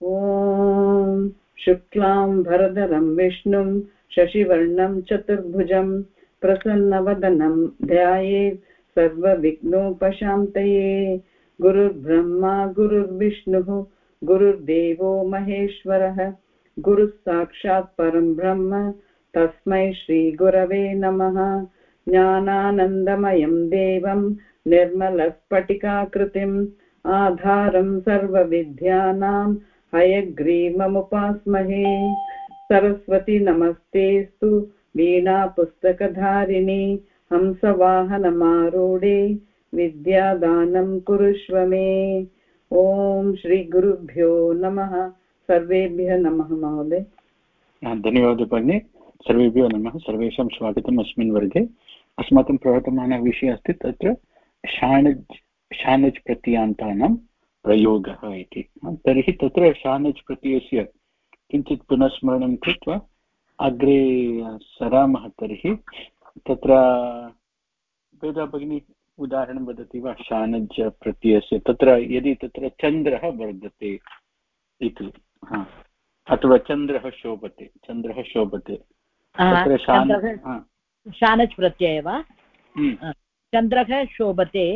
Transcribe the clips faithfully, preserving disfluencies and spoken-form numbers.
ॐ शुक्लां भरधरं विष्णुं शशिवर्णं चतुर्भुजं प्रसन्नवदनं ध्यायेत् सर्वविघ्नोपशान्तये। गुरुर्ब्रह्मा गुरुर्विष्णुः गुरुर्देवो महेश्वरः गुरुः साक्षात् परं ब्रह्म तस्मै श्रीगुरवे नमः। ज्ञानानन्दमयं देवं निर्मलस्फटिकाकृतिम् आधारं सर्वविद्यानां हयग्रीवमुपास्महे। सरस्वती नमस्तेस्तु वीणापुस्तकधारिणी हंसवाहनमारूढे विद्यादानं कुरुष्व मे। ॐ श्रीगुरुभ्यो नमः। सर्वेभ्यः नमः महोदय। धन्यवादः भगिनी। सर्वेभ्यो नमः। सर्वेषां स्वागतम् अस्मिन् वर्गे। अस्माकं प्रवर्तमानः विषयः अस्ति तत्र शानज् शानज् प्रत्ययान्तानां प्रयोगः इति। तर्हि तत्र शानज् प्रत्ययस्य किञ्चित् पुनस्मरणं कृत्वा अग्रे सरामः। तर्हि तत्र वेदा भगिनी उदाहरणं वदति वा शानज् प्रत्ययस्य? तत्र यदि तत्र चन्द्रः वर्धते इति, हा, अथवा चन्द्रः शोभते, चन्द्रः शोभते, तत्र शानज् प्रत्यय वा? चन्द्रः शोभते,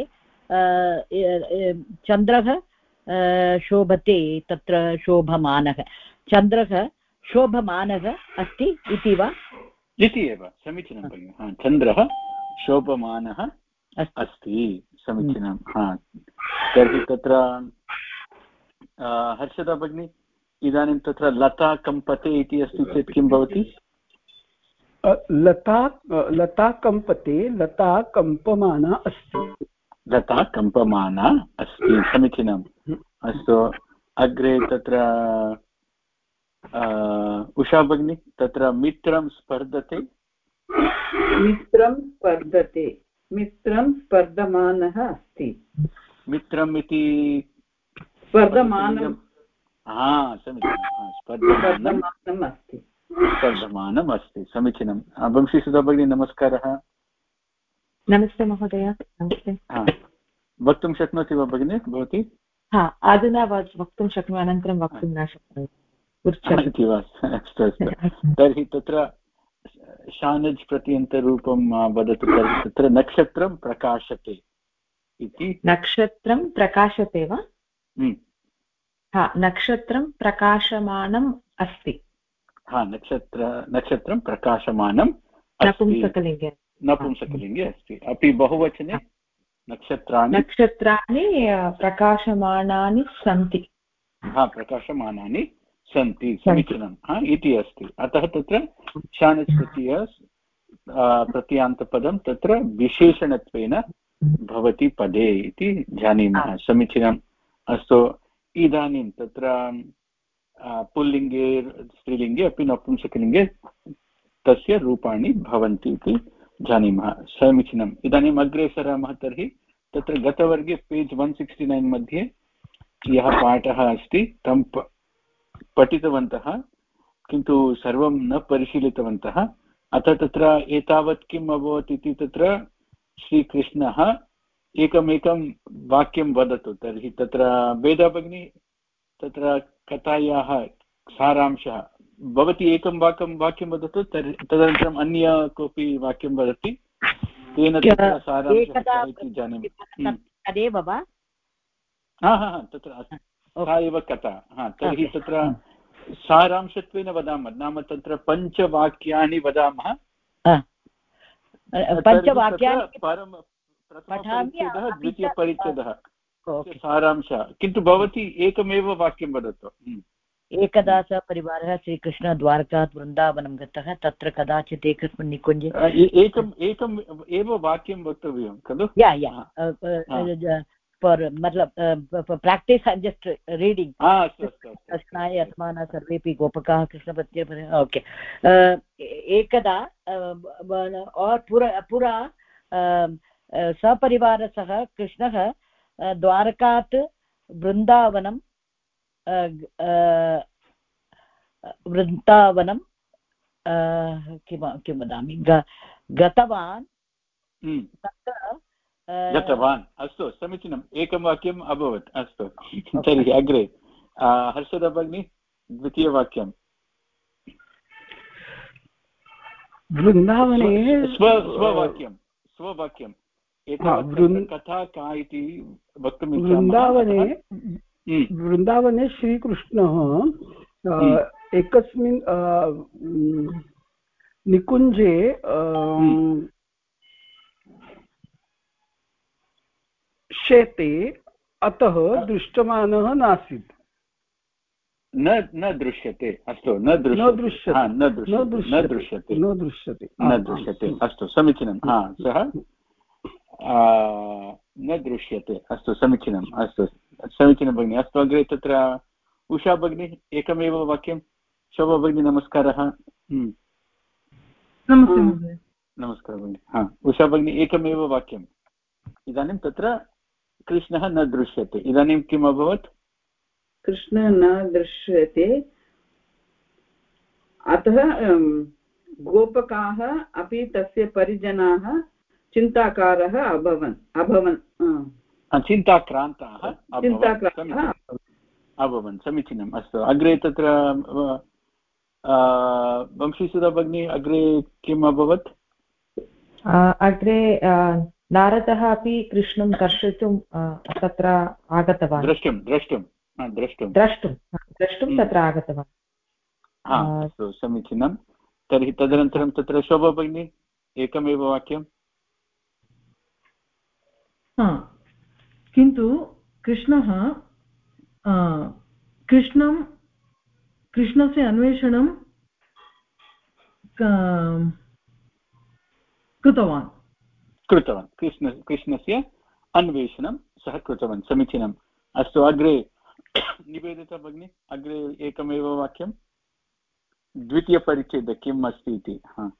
चन्द्रः शोभते, तत्र शोभमानः, चन्द्रः शोभमानः अस्ति इति वा? इति एव समीचीनं भगिनि। हा, चन्द्रः शोभमानः अस्ति, समीचीनं। हा, तर्हि तत्र हर्षदा भगिनी, इदानीं तत्र लता कम्पते इति अस्ति चेत् किं भवति? लता लता कम्पते, लता कम्पमाना अस्ति, लता कम्पमाना अस्ति, समीचीनम्। अस्तु, अग्रे तत्र उषा भगिनी, तत्र मित्रं स्पर्धते, मित्रं स्पर्धते, मित्रं स्पर्धमानः अस्ति, मित्रम् इति स्पर्धमानं, हा समीचीनं, स्पर्धमानम् अस्ति, स्पर्धमानम् अस्ति, समीचीनं। वंशीसुधा भगिनी नमस्कारः। नमस्ते महोदय। नमस्ते। वक्तुं शक्नोति वा भगिनी भवती? हा, अधुना वक्तुं शक्नोमि, अनन्तरं वक्तुं न शक्नोमि इति वा? अस्तु अस्तु। तर्हि तत्र शानज् प्रत्ययन्तरूपं वदतु। तर्हि तत्र नक्षत्रं प्रकाशते इति। नक्षत्रं प्रकाशते वा? हा, नक्षत्रं प्रकाशमानम् अस्ति। हा, नक्षत्र नक्षत्रं प्रकाशमानम् नपुंसकलिङ्गे, नपुंसकलिङ्गे अस्ति। अपि बहुवचने नक्षत्राणि नक्षत्राणि प्रकाशमानानि सन्ति। हा, प्रकाशमानानि सन्ति, समीचीनं। हा, इति अस्ति। अतः तत्र शानज् प्रत्यय प्रत्ययान्तपदं तत्र विशेषणत्वेन भवति पदे इति जानीमः, समीचीनम्। अस्तु, इदानीं तत्र पुल्लिङ्गे स्त्रीलिङ्गे अपि नपुंसकलिङ्गे तस्य रूपाणि भवन्ति इति जानीमः, समीचीनम्। इदानीम् अग्रे सरामः। तर्हि तत्र गतवर्गे पेज् वन् सिक्स्टि नैन् मध्ये यः पाठः अस्ति तं पठितवन्तः, किन्तु सर्वं न परिशीलितवन्तः। अतः तत्र एतावत् किम् अभवत् इति तत्र श्रीकृष्णः एकमेकं वाक्यं वदतु। तर्हि तत्र वेदा भगिनी तत्र कथायाः सारांशः भवती एकं वाक्यं वाक्यं वदतु, तर्हि तदनन्तरम् अन्य कोऽपि वाक्यं वदति, तेन तत्र सारांशः इति जानीमः। तदेव वा? हा हा हा, तत्र सा एव कथा। हा, तर्हि तत्र सारांशत्वेन वदामः, नाम तत्र पञ्चवाक्यानि वदामः। पञ्चवाक्यानि परं प्रथमपरिच्छेदः, द्वितीयपरिच्छेदः, सारांशः। किन्तु भवती एकमेव वाक्यं वदतु। एकदा स परिवारः श्रीकृष्णः द्वारकात् वृन्दावनं गतः, तत्र कदाचित् एकस्मिन् निकुञ्जे एकम् एकम् एव वाक्यं वक्तव्यं खलु? या या for matlab practice I'm just reading. ah astu astu asnaye atmana sarvepi gopakaah krishna patya. Okay, ekada और पुरा पुरा सपरिवार सह कृष्णः द्वारकात् वृन्दावनं वृन्दावनं किं किं वदामि गतवान् तत्र गतवान्। अस्तु, समीचीनम्, एकं वाक्यम् अभवत्। अस्तु, तर्हि अग्रे हर्षदा भगिनी द्वितीयवाक्यं वृन्दावने स्व स्ववाक्यं स्ववाक्यम् एतावत् कथा का इति वक्तुम् वृन्दावने वृन्दावने श्रीकृष्णः एकस्मिन् निकुञ्जे शेते अतः दृष्टमानः नासीत् न न दृश्यते अस्तु न दृश्यते न दृश्यते न दृश्यते न दृश्यते अस्तु समीचीनं हा सः न दृश्यते अस्तु समीचीनम् अस्तु समीचीनं भगिनि अस्तु अग्रे तत्र उषा भगिनी एकमेव वाक्यं शोभा भगिनी नमस्कारः नमस्ते नमस्कारः भगिनि हा उषा भगिनी एकमेव वाक्यम् इदानीं तत्र कृष्णः न दृश्यते इदानीं किम् अभवत् कृष्णः न दृश्यते अतः गोपकाः अपि तस्य परिजनाः चिन्ताकारः अभवन् अभवन् चिन्ताक्रान्ताः चिन्ताक्रान्तः अभवन् समीचीनम् अस्तु अग्रे तत्र वंशीसुधा भगिनी अग्रे किम् अभवत् अग्रे नारदः अपि कृष्णं दर्शितुं तत्र आगतवान् द्रष्टुं द्रष्टुं द्रष्टुं द्रष्टुं द्रष्टुं तत्र आगतवान् अस्तु समीचीनं तर्हि तदनन्तरं तत्र शोभा भगिनी एकमेव वाक्यं किन्तु कृष्णः कृष्णं कृष्णस्य अन्वेषणं कृतवान् कृतवान् कृष्ण कृष्णस्य अन्वेषणं सः कृतवान् समीचीनम् अस्तु अग्रे निवेदिता भगिनी अग्रे एकमेव वाक्यं द्वितीयपरिच्छेदे किम् अस्ति इति हा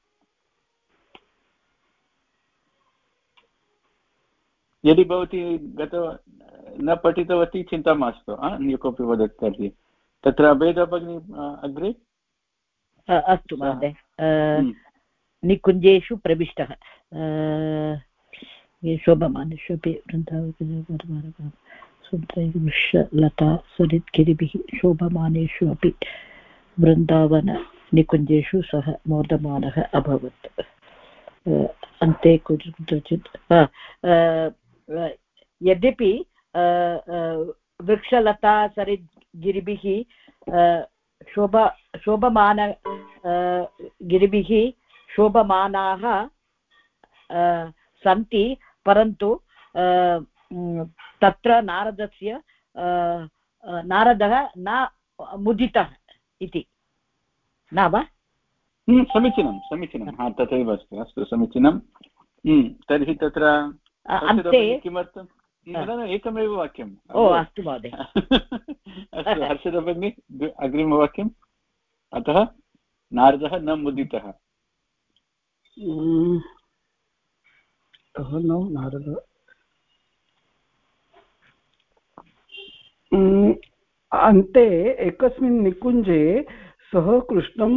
यदि भवती गत न पठितवती चिन्ता मास्तु अन्य कोऽपि वदति तर्हि तत्र वेदा भगिनी अग्रे अस्तु महोदय निकुञ्जेषु प्रविष्टः शोभमानेषु अपि वृक्षलता सरिद्गिरिभिः शोभमानेषु अपि वृन्दावन निकुञ्जेषु सः मोदमानः अभवत् अन्ते कुत्रचित् यद्यपि वृक्षलता सरिद्गिरिभिः शोभा शोभमान गिरिभिः शोभमानाः सन्ति परन्तु तत्र नारदस्य नारदः न मुदितः इति न वा समीचीनं समीचीनं हा तथैव अस्ति अस्तु समीचीनं तर्हि तत्र अन्ते किमर्थं एकमेव वाक्यम् ओ अस्तु महोदय अस्तु हर्षदा भगिनी अग्रिमवाक्यम् अतः नारदः न मुदितः नारदः अन्ते एकस्मिन् निकुञ्जे सः कृष्णं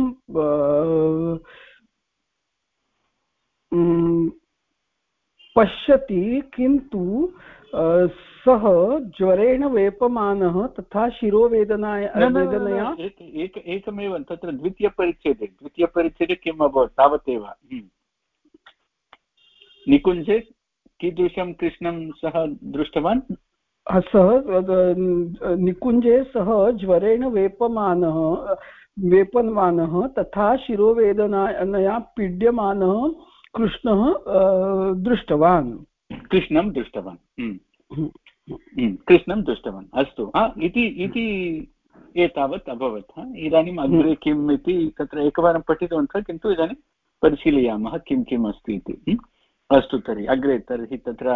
पश्यति किन्तु सः ज्वरेण वेपमानः तथा शिरोवेदनाय वेदनया एकमेव तत्र द्वितीयपरिच्छेदे द्वितीयपरिच्छेदे किम् अभवत् तावदेव निकुञ्जे कीदृशं कृष्णं सः दृष्टवान् सः निकुञ्जे सः ज्वरेण वेपमानः वेपमानः तथा शिरोवेदनया पीड्यमानः कृष्णः दृष्टवान् कृष्णं दृष्टवान् कृष्णं दृष्टवान् अस्तु इति इति एतावत् अभवत् इदानीम् अग्रे किम् इति तत्र एकवारं पठितवन्तः किन्तु इदानीं परिशीलयामः किं किम् अस्ति इति अस्तु तर्हि अग्रे तर्हि तत्र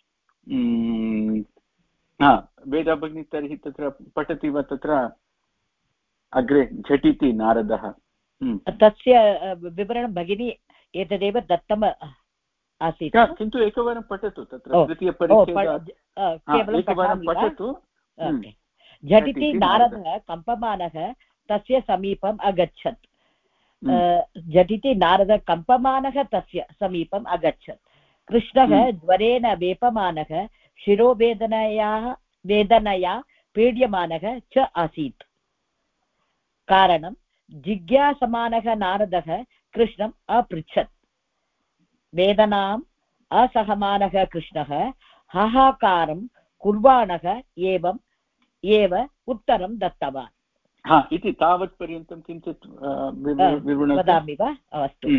हा वेदा भगिनी तर्हि तत्र पठति वा तत्र अग्रे झटिति नारदः तस्य विवरणं भगिनी एतदेव दत्तम् आसीत् किन्तु एकवारं पठतु तत्र द्वितीयपरिच्छेदः एकवारं पठतु झटिति नारदः कम्पमानः तस्य समीपम् अगच्छत् झटिति नारदः कम्पमानः तस्य समीपम् अगच्छत् कृष्णः ज्वरेण वेपमानः शिरोवेदनया वेदनया पीड्यमानः च आसीत् कारणं जिज्ञासमानः नारदः कृष्णम् अपृच्छत् वेदनाम् असहमानः कृष्णः हाहाकारं कुर्वाणः एवम् एव उत्तरं दत्तवान्। हा इति तावत् पर्यन्तं किञ्चित् वदामि वा? अस्तु।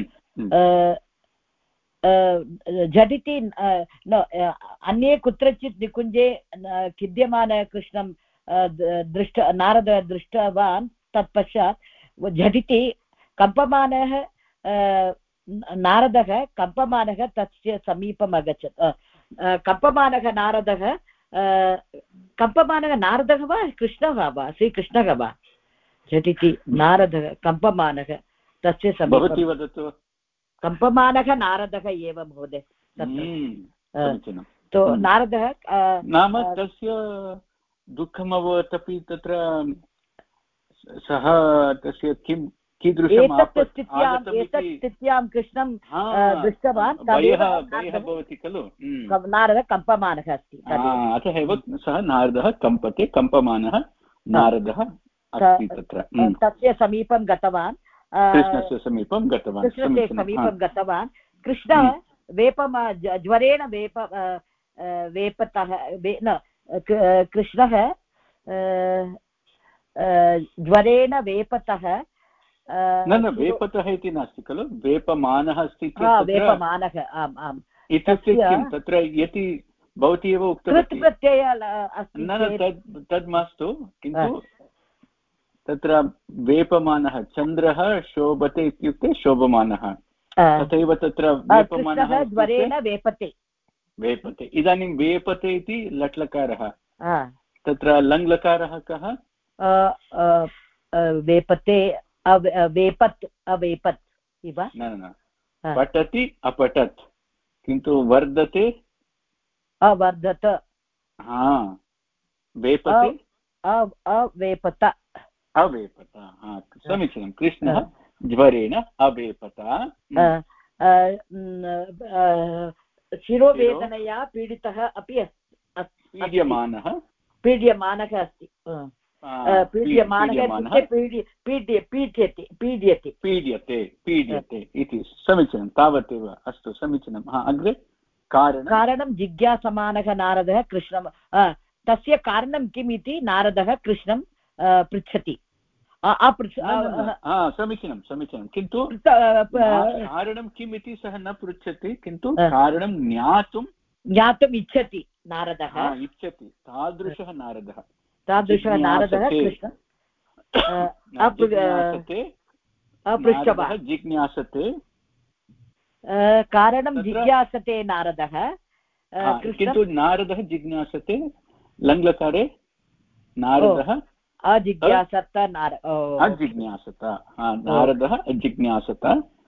झटिति न अन्ये कुत्रचित् निकुञ्जे खिद्यमान कृष्णं दृष्ट नारद दृष्टवान् तत्पश्चात् झटिति कम्पमानः नारदः कम्पमानः तस्य समीपम् अगच्छत् कम्पमानः नारदः कम्पमानः नारदः वा कृष्णः वा श्रीकृष्णः वा झटिति नारदः कम्पमानः तस्य भवती वदतु कम्पमानः नारदः एव महोदय तत्र तो नारदः नाम तस्य दुःखम् अभवत् अपि तत्र सः तस्य किं कीदृशम् स्थित्यां कृष्णं दृष्टवान् भवति खलु नारदः कम्पमानः अस्ति अतः एव सः नारदः कम्पते कम्पमानः नारदः अस्ति तत्र तस्य समीपं गतवान् कृष्णस्य समीपं गतवान् कृष्णस्य समीपं गतवान् कृष्णः वेपम ज्वरेण वेप वेपतः न कृष्णः ज्वरेण वेपतः न न वेपतः इति नास्ति खलु वेपमानः अस्ति वेपमानः आम् आम् इत्युक्ते किं तत्र यदि भवती एव उक्तवती न न तद् तद् मास्तु किन्तु तत्र वेपमानः चन्द्रः शोभते इत्युक्ते शोभमानः तथैव तत्र वेपमानः ज्वरेण वेपते वेपते इदानीं वेपते इति लट्लकारः तत्र लङ्लकारः कः वेपते वेपत् अवेपत् इव न न पठति अपठत् किन्तु वर्धते अवर्धत हा वेपते अवेपत अवेपत हा समीचीनं कृष्णः ज्वरेण अवेपत शिरोवेदनया पीडितः अपि पीड्यमानः पीड्यमानः अस्ति पीड्यमानः पीड्यते पीड्यते पीड्यते पीड्यते इति समीचीनं तावदेव अस्तु समीचीनं हा अग्रे कारणं कारणं जिज्ञासमानः नारदः कृष्णं तस्य कारणं किम् इति नारदः कृष्णं पृच्छति समीचीनं समीचीनं किन्तु कारणं किम् इति सः न पृच्छति किन्तु कारणं ज्ञातुं ज्ञातुम् इच्छति नारदः इच्छति तादृशः नारदः तादृशः नारदः कृष्ण अपृच्छवान् जिज्ञासते कारणं जिज्ञासते नारदः किन्तु नारदः जिज्ञासते लङ्लकारे नारदः अजिज्ञासत अजिज्ञासत नारदः अजिज्ञासत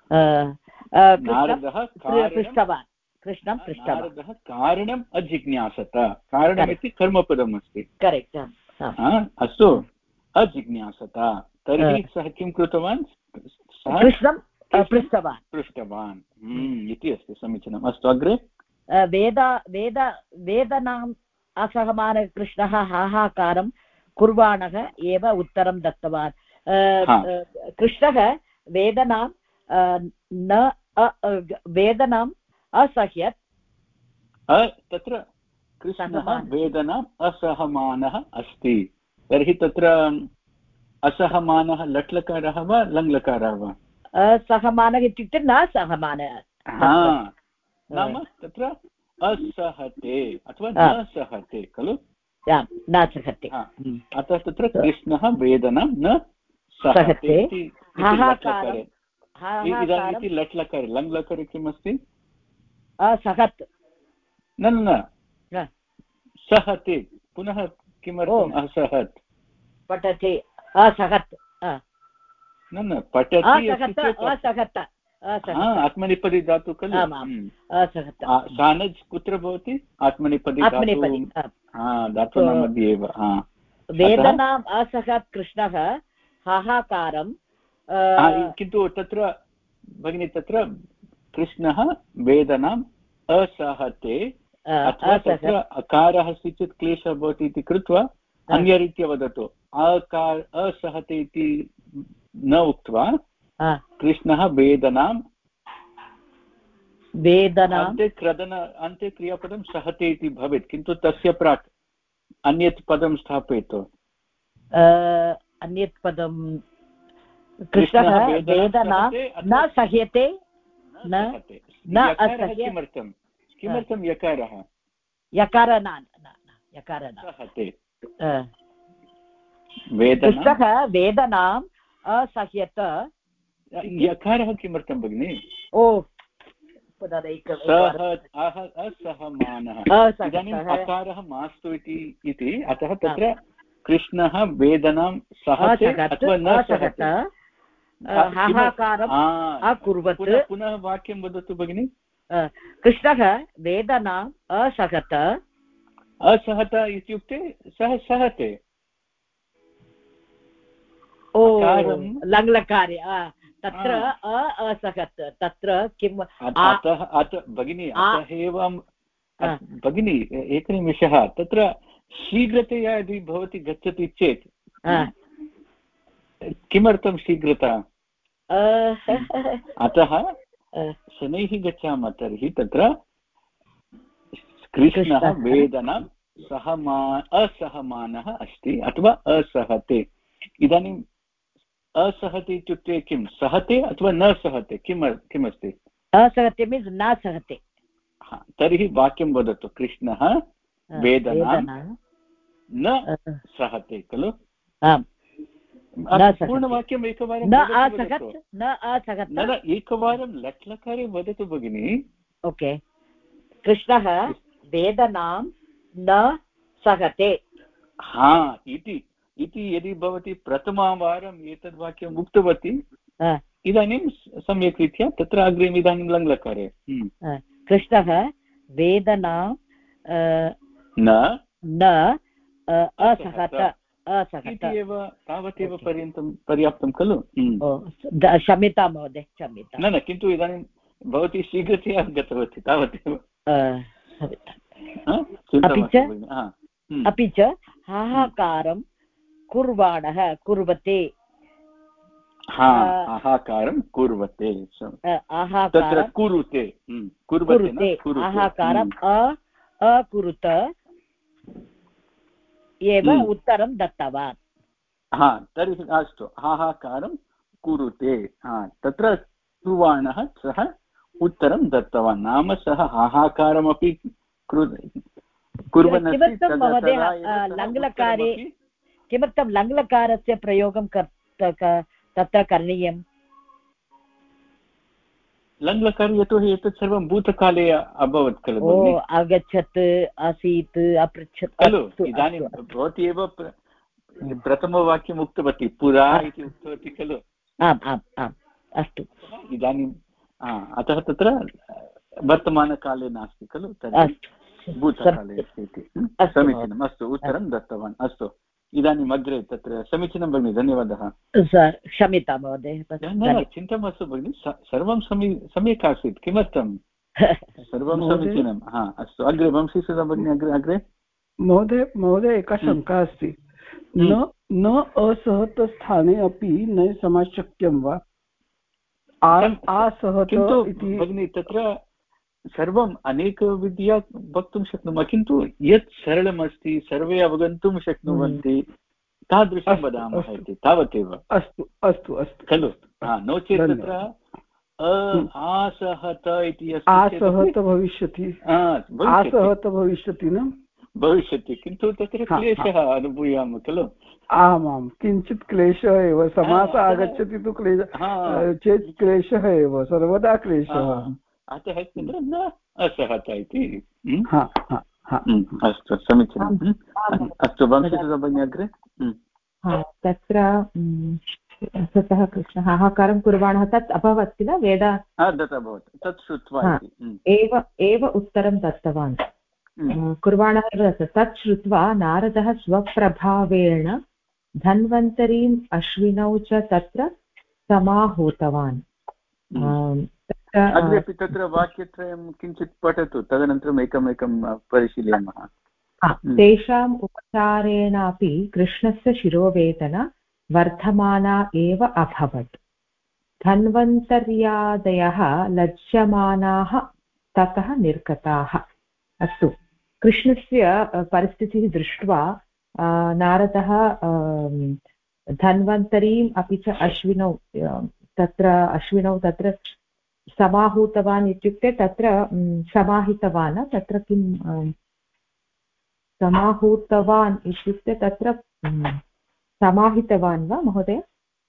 नारदः पृष्टवान् कृष्णं पृष्टवान् नारदः कारणम् अजिज्ञासत कारणमिति कर्मपदम् अस्ति करेक्ट् अस्तु अजिज्ञासत तर्हि सः किं कृतवान् कृष्णं पृष्टवान् पृष्टवान् इति अस्ति समीचीनम् अस्तु अग्रे वेद वेद वेदनाम् असहमानः कृष्णः हाहाकारं कुर्वाणः एव उत्तरं दत्तवान् कृष्णः वेदनां न वेदनाम् असह्यत् तत्र कृष्णः वेदनाम् असहमानः अस्ति तर्हि तत्र असहमानः लट्लकारः वा लङ्लकारः वा असहमानः इत्युक्ते न सहमानः नाम तत्र असहते अथवा न सहते खलु न सहते अतः तत्र कृष्णः वेदनां न सहते इति लट्लकारे इति लट्लकारे लङ्लकारे किम् अस्ति असहत् न न सहते पुनः किमर्थम् असहत् पठति असहत् न न पठति आत्मनेपदी धातु खलु सानज् कुत्र भवति आत्मनेपदी धातूनां मध्ये एव वेदनाम् असहत् कृष्णः हाहाकारं किन्तु तत्र भगिनी तत्र कृष्णः वेदनाम् असहते अथवा तत्र अकारः अस्ति चेत् क्लेशः भवति इति कृत्वा अन्यरीत्या वदतु अकार असहते इति न उक्त्वा कृष्णः वेदनां वेदनाम् अन्ते क्रदन अन्ते क्रियापदं सहते इति भवेत् किन्तु तस्य प्राक् अन्यत् पदं स्थापयतु अन्यत् पदं कृष्णः वेदनां न सह्यते न किमर्थं किमर्थं यकारः यकार न यकार न सहते कृष्णः वेदनाम् असह्यत यकारः किमर्थं भगिनि ओ असहमानः इदानीम् अकारः मास्तु इति अतः तत्र कृष्णः वेदनां सहते अथवा न सहते हाहाकारम् अकुर्वत् पुनः वाक्यं वदतु भगिनि कृष्णः वेदनाम् असहत असहत इत्युक्ते सः सहते ओ लङ्लकारे तत्र असहत तत्र किम् अतः अतः भगिनी अतः एव भगिनी एकनिमिषः तत्र शीघ्रतया यदि भवती गच्छति चेत् किमर्थं शीघ्रता अतः शनैः गच्छामः तर्हि तत्र कृष्णः वेदनां सहमा असहमानः अस्ति अथवा असहते इदानीम् असहते इत्युक्ते किं सहते अथवा न सहते किम् किमस्ति असहते मीन्स् न सहते तर्हि वाक्यं वदतु कृष्णः वेदनां न सहते खलु पूर्णवाक्यम् एकवारं न एकवारं लट्लकारे वदतु भगिनि ओके कृष्णः वेदनां न सहते हा इति इति यदि भवती प्रथमवारम् एतद् वाक्यम् उक्तवती इदानीं सम्यक् रीत्या तत्र अग्रे इदानीं लङ्लकारे कृष्णः वेदनां न न असहत असहत एव तावदेव पर्यन्तं पर्याप्तं खलु क्षम्यतां महोदय क्षम्यतां न न किन्तु इदानीं भवती शीघ्रतया गतवती तावदेव अपि च अपि च हाहाकारं कुर्वाणः कुर्वते हाहाकारं कुर्वते तत्र कुरुते कुरुते हाहाकारम् अकुरुत एव उत्तरं दत्तवान् हा तर्हि अस्तु हाहाकारं कुरुते तत्र कुर्वाणः सः उत्तरं दत्तवान् नाम सः हाहाकारमपि कुर्वन् किमर्थं महोदय लङ्लकारे किमर्थं लङ्लकारस्य प्रयोगं तत्र करणीयम् लङ्लकारे यतोहि एतत् सर्वं भूतकाले अभवत् खलु ओ आगच्छत् आसीत् अपृच्छत् खलु इदानीं भवती एव प्रथमवाक्यम् उक्तवती पुरा इति उक्तवती खलु आम् आम् आम् अस्तु इदानीं अतः तत्र वर्तमानकाले नास्ति खलु तर्हि भूतकाले अस्ति इति समीचीनम् अस्तु उत्तरं दत्तवान् अस्तु इदानीम् अग्रे तत्र समीचीनं भगिनि धन्यवादः क्षम्यतां महोदय न चिन्ता मास्तु भगिनि सर्वं समी सम्यक् आसीत् किमर्थं सर्वं समीचीनं हा अस्तु अग्रे वंशीसुधा भगिनि अग्रे अग्रे महोदय महोदय एका शङ्का अस्ति न न असहत स्थाने अपि न समाशक्यं वा असहत इति भगिनि तत्र सर्वम् अनेकविद्या वक्तुं शक्नुमः किन्तु यत् सरलमस्ति सर्वे अवगन्तुं शक्नुवन्ति तादृशं वदामः इति तावदेव अस्तु अस्तु अस्तु खलु नो चेत् तत्र असहत इति असहत भविष्यति असहत भविष्यति न भविष्यति किन्तु तत्र क्लेशः अनुभूयामः खलु आमां किञ्चित् क्लेशः एव समासः आगच्छति तु क्लेशः चेत् क्लेशः एव सर्वदा क्लेशः अतः न असहत इति अस्तु समीचीनम् अस्तु वंशीसुधा भगिनी अग्रे तत्र ततः कृष्णः हाहाकारं कुर्वाणः तत् अभवत् किल वेद तत् अभवत् तत् श्रुत्वा एव एव उत्तरं दत्तवान् कुर्वाणः एव तत् श्रुत्वा नारदः स्वप्रभावेण धन्वन्तरीम् अश्विनौ च तत्र समाहूतवान् अग्रेपि तत्र वाक्यत्रयं किञ्चित् पठतु तदनन्तरम् एकमेकं परिशीलयामः तेषाम् उपचारेणापि कृष्णस्य शिरोवेदना वर्धमाना एव अभवत्। धन्वन्तर्यादयः लज्जमानाः ततः निर्गताः। अस्तु, कृष्णस्य परिस्थितिः दृष्ट्वा नारदः धन्वन्तरीम् अपि च अश्विनौ तत्र अश्विनौ तत्र समाहूतवान् इत्युक्ते तत्र समाहितवान् तत्र किं समाहूतवान् इत्युक्ते तत्र समाहितवान् वा महोदय?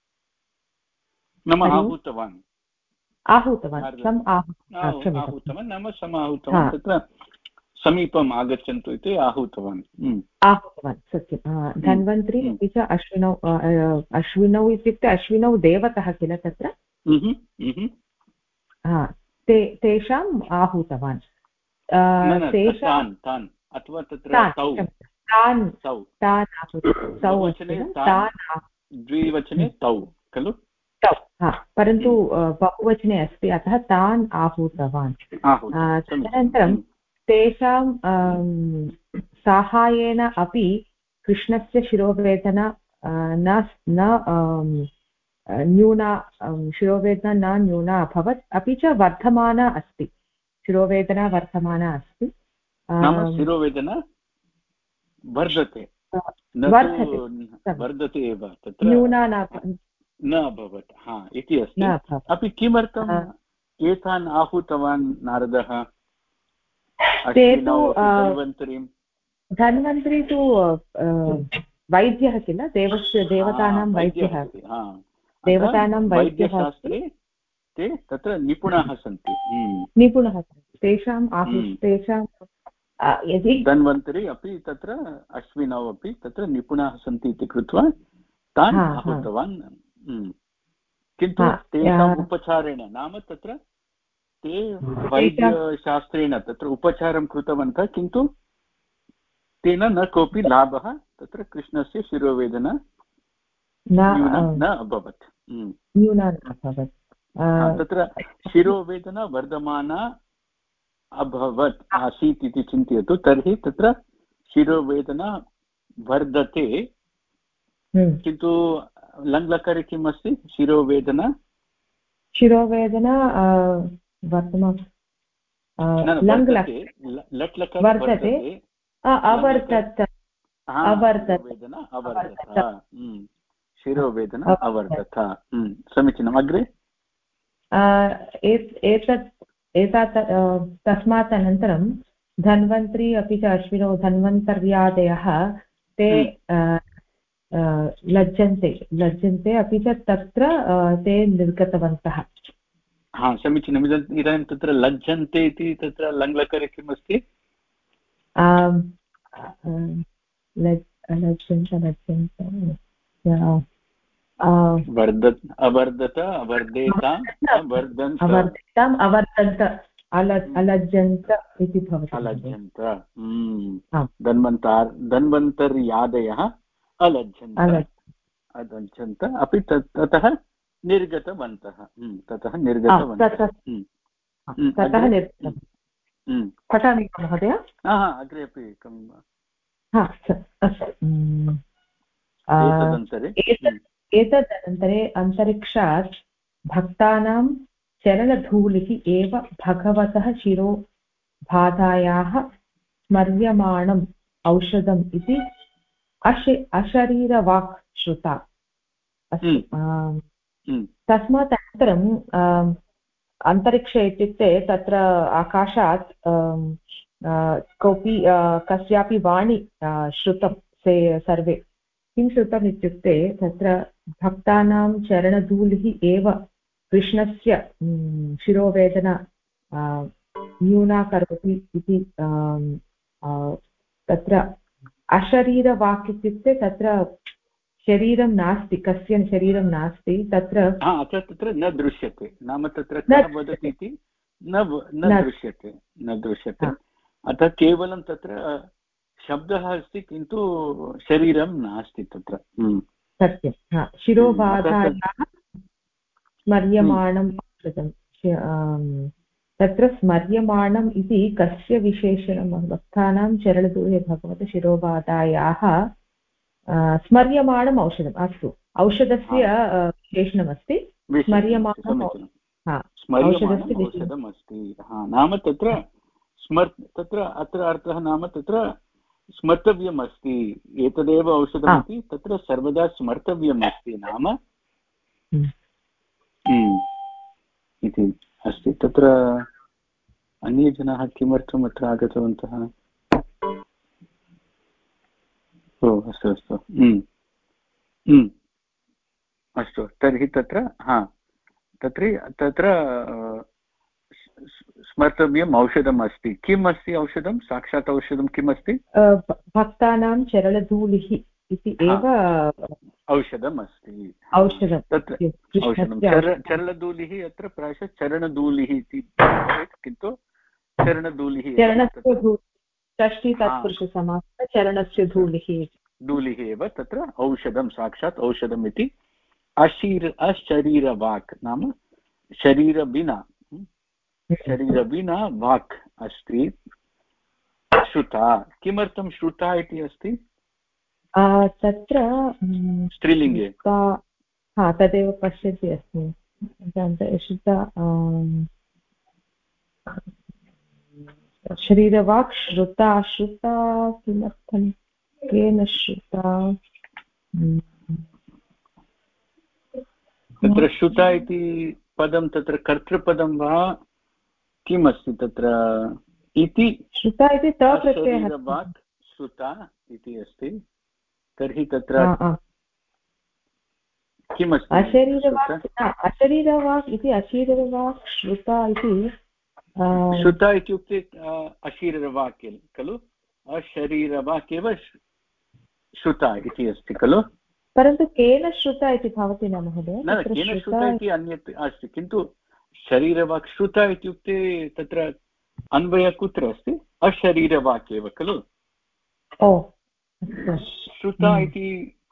आहूतवान् आहूतवान् आहूतवान् नाम समाहूतवान् तत्र समीपम् आगच्छन्तु इति आहूतवान् आहूतवान् सत्यं। धन्वन्तरी अपि च अश्विनौ अश्विनौ इत्युक्ते अश्विनौ देवतः किल तत्र ते तेषाम् आहूतवान् तान् अथवा तत्र तान् तान् द्विवचने तौ खलु तौ, परन्तु बहुवचने अस्ति अतः तान् आहूतवान्। तदनन्तरं तेषां साहाय्येन अपि कृष्णस्य शिरोवेदना न न न्यूना शिरोवेदना न न्यूना अभवत्, अपि च वर्धमाना अस्ति। शिरोवेदना वर्धमाना अस्ति, शिरोवेदना वर्धते वर्धते एव, तत्र न्यूना न अभवत् इति अस्ति। अपि किमर्थम् एतान् आहूतवान् नारदः? धन्वन्तरीं धन्वन्तरी तु वैद्यः किल, देवस्य देवतानां वैद्यः, देवतानां वैद्यशास्त्रे ते तत्र निपुणाः सन्ति निपुणः तेषाम् आहू तेषां यदि धन्वन्तरी अपि तत्र अश्विनौ अपि तत्र निपुणाः सन्ति इति कृत्वा तान् आहूतवान्। किन्तु तेषाम् उपचारेण नाम तत्र ते वैद्यशास्त्रेण तत्र उपचारं कृतवन्तः, किन्तु तेन न कोऽपि लाभः, तत्र कृष्णस्य शिरोवेदना न अभवत् न्यूना अभवत्। तत्र शिरोवेदना वर्धमाना अभवत् आसीत् इति चिन्तयतु, तर्हि तत्र शिरोवेदना वर्धते, किन्तु लङ्लकारे किम् अस्ति? शिरोवेदना शिरोवेदना वर्धमान वर्धते अवर्धत अवर्धत शिरोवेदना अवर्धत। समीचीनम्। अग्रे एतत् एतत् तस्मात् अनन्तरं धन्वन्तरी अपि च अश्विनौ धन्वन्तर्यादयः ते लज्जन्ते लज्जन्ते अपि च तत्र ते निर्गतवन्तः। हा समीचीनम्। इदानीं तत्र लज्जन्ते इति तत्र लङ्लकारे किम् अस्ति? लज्जन्त लज्जन्त वर्धत अवर्धत अवर्धेताम् अवर्धन्त अवर्धताम् अवर्धन्त अलज्जन्त इति भवति। अलज्जन्त धन्वन्तार् धन्वन्तर्यादयः अलज्जन्त अलज्जन्त अपि ततः निर्गतवन्तः ततः निर्गतवन्तः ततः निर्गतम्। पठामि महोदय? अग्रे अपि एकं एतदनन्तरे अन्तरिक्षात् भक्तानां चरणधूलिः एव भगवतः शिरोबाधायाः स्मर्यमाणम् औषधम् इति अश अशरीरवाक् श्रुता। तस्मात् अनन्तरं अन्तरिक्षे इत्युक्ते तत्र आकाशात् कोऽपि कस्यापि वाणी श्रुतं से सर्वे किं श्रुतम् इत्युक्ते तत्र भक्तानां चरणधूलिः एव कृष्णस्य शिरोवेदना न्यूना करोति इति तत्र अशरीरवाक् इत्युक्ते तत्र शरीरं नास्ति, कस्य शरीरं नास्ति तत्र तत्र न दृश्यते, नाम तत्र कः वदति इति न दृश्यते न दृश्यते अतः केवलं तत्र शब्दः अस्ति, किन्तु शरीरं नास्ति तत्र। सत्यं। शिरोबाधायाः स्मर्यमाणम् औषधं तत्र स्मर्यमाणम् इति कस्य विशेषणं भक्तानां चरणदूरे भगवतः शिरोबाधायाः स्मर्यमाणम् औषधम् अस्तु औषधस्य विशेषणमस्ति स्मर्यमाणम् औषधस्य औषधम् अस्ति नाम तत्र स्मर् तत्र अत्र अर्थः नाम तत्र स्मर्तव्यम् अस्ति एतदेव औषधमस्ति तत्र सर्वदा स्मर्तव्यम् अस्ति नाम इति अस्ति तत्र अन्ये जनाः किमर्थम् अत्र आगतवन्तः ओ अस्तु अस्तु अस्तु तर्हि तत्र हा तत्र तत्र स्मर्तव्यम् औषधम् अस्ति किम् अस्ति औषधं साक्षात् औषधं किम् अस्ति भक्तानां चरणधूलिः इति एव औषधम् अस्ति औषधं तत्र औषधं चरणधूलिः अत्र प्रायशः चरणधूलिः इति किन्तु चरणधूलिः षष्ठी तत्पुरुषसमासः चरणस्य धूलिः धूलिः एव तत्र औषधं साक्षात् औषधम् इति अशीर अशरीरवाक् नाम शरीर विना शरीर विना वाक् अस्ति श्रुता किमर्थं श्रुता इति अस्ति तत्र स्त्रीलिङ्गे हा तदेव पश्यति अस्मि श्रुता शरीरवाक् श्रुता श्रुता किमर्थं केन श्रुता तत्र श्रुता इति पदं तत्र कर्तृपदं वा किम् अस्ति तत्र इति श्रुता इति तप्रत्ययः वाक् श्रुता इति अस्ति तर्हि तत्र किम् अस्ति अशरीरवाक् अशरीरवाक् इति अशरीरवाक् श्रुता इति श्रुता इत्युक्ते अशरीरवाक् खलु अशरीरवाक् एव श्रुता इति अस्ति खलु परन्तु केन श्रुता इति भवति न महोदय न केन श्रुता इति अन्यत् अस्ति किन्तु शरीरवाक् श्रुता इत्युक्ते तत्र अन्वयः कुत्र अस्ति अशरीरवाक् एव खलु ओ श्रुता इति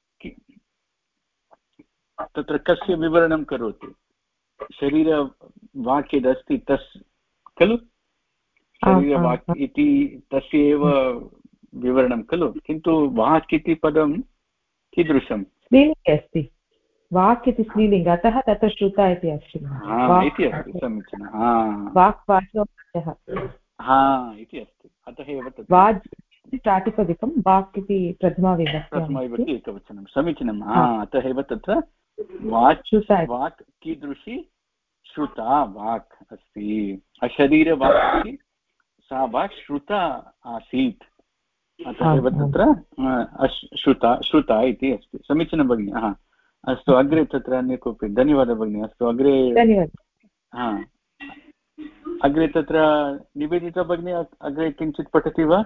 तत्र कस्य विवरणं करोति शरीरवाक् यदस्ति तस् खलु शरीरवाक् इति तस्य एव विवरणं खलु किन्तु वाक् इति पदं कीदृशं स्त्रीलिङ्गे अस्ति वाक् इति स्त्रीलिङ्ग अतः तत्र श्रुता इति अस्ति इति अस्ति समीचीनं वाक् वाचः हा इति अस्ति अतः एव तत् वाच् प्रातिपदिकं वाक् इति प्रथमाविभक्ति प्रथमाविभक्ति एकवचनं समीचीनं हा अतः एव तत्र वाच् वाक् कीदृशी श्रुता वाक् अस्ति अशरीरवाक् अस्ति सा वाक् श्रुता आसीत् अतः एव तत्र श्रुता श्रुता इति अस्ति समीचीनं भगिनि हा अस्तु अग्रे तत्र अन्य कोऽपि धन्यवादः भगिनि अस्तु अग्रे हा अग्रे तत्र निवेदिता भगिनी अग्रे किञ्चित् पठति वा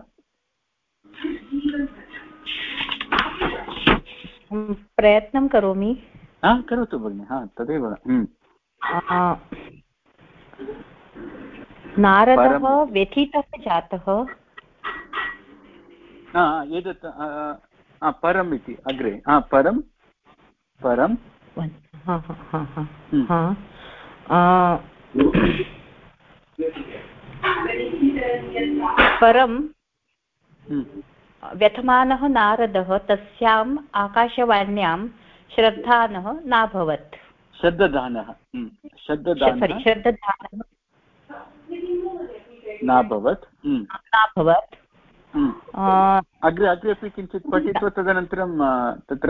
प्रयत्नं करोमि हा करोतु भगिनि हा तदेव नारदः व्यथितः जातः एतत् परम् इति अग्रे हा परं परं परं व्यथमानः नारदः तस्याम् आकाशवाण्यां श्रद्धानः नाभवत् श्रद्धानः श्रद्धानः नाभवत् नाभवत् अग्रे अग्रे अपि किञ्चित् पठित्वा तदनन्तरं तत्र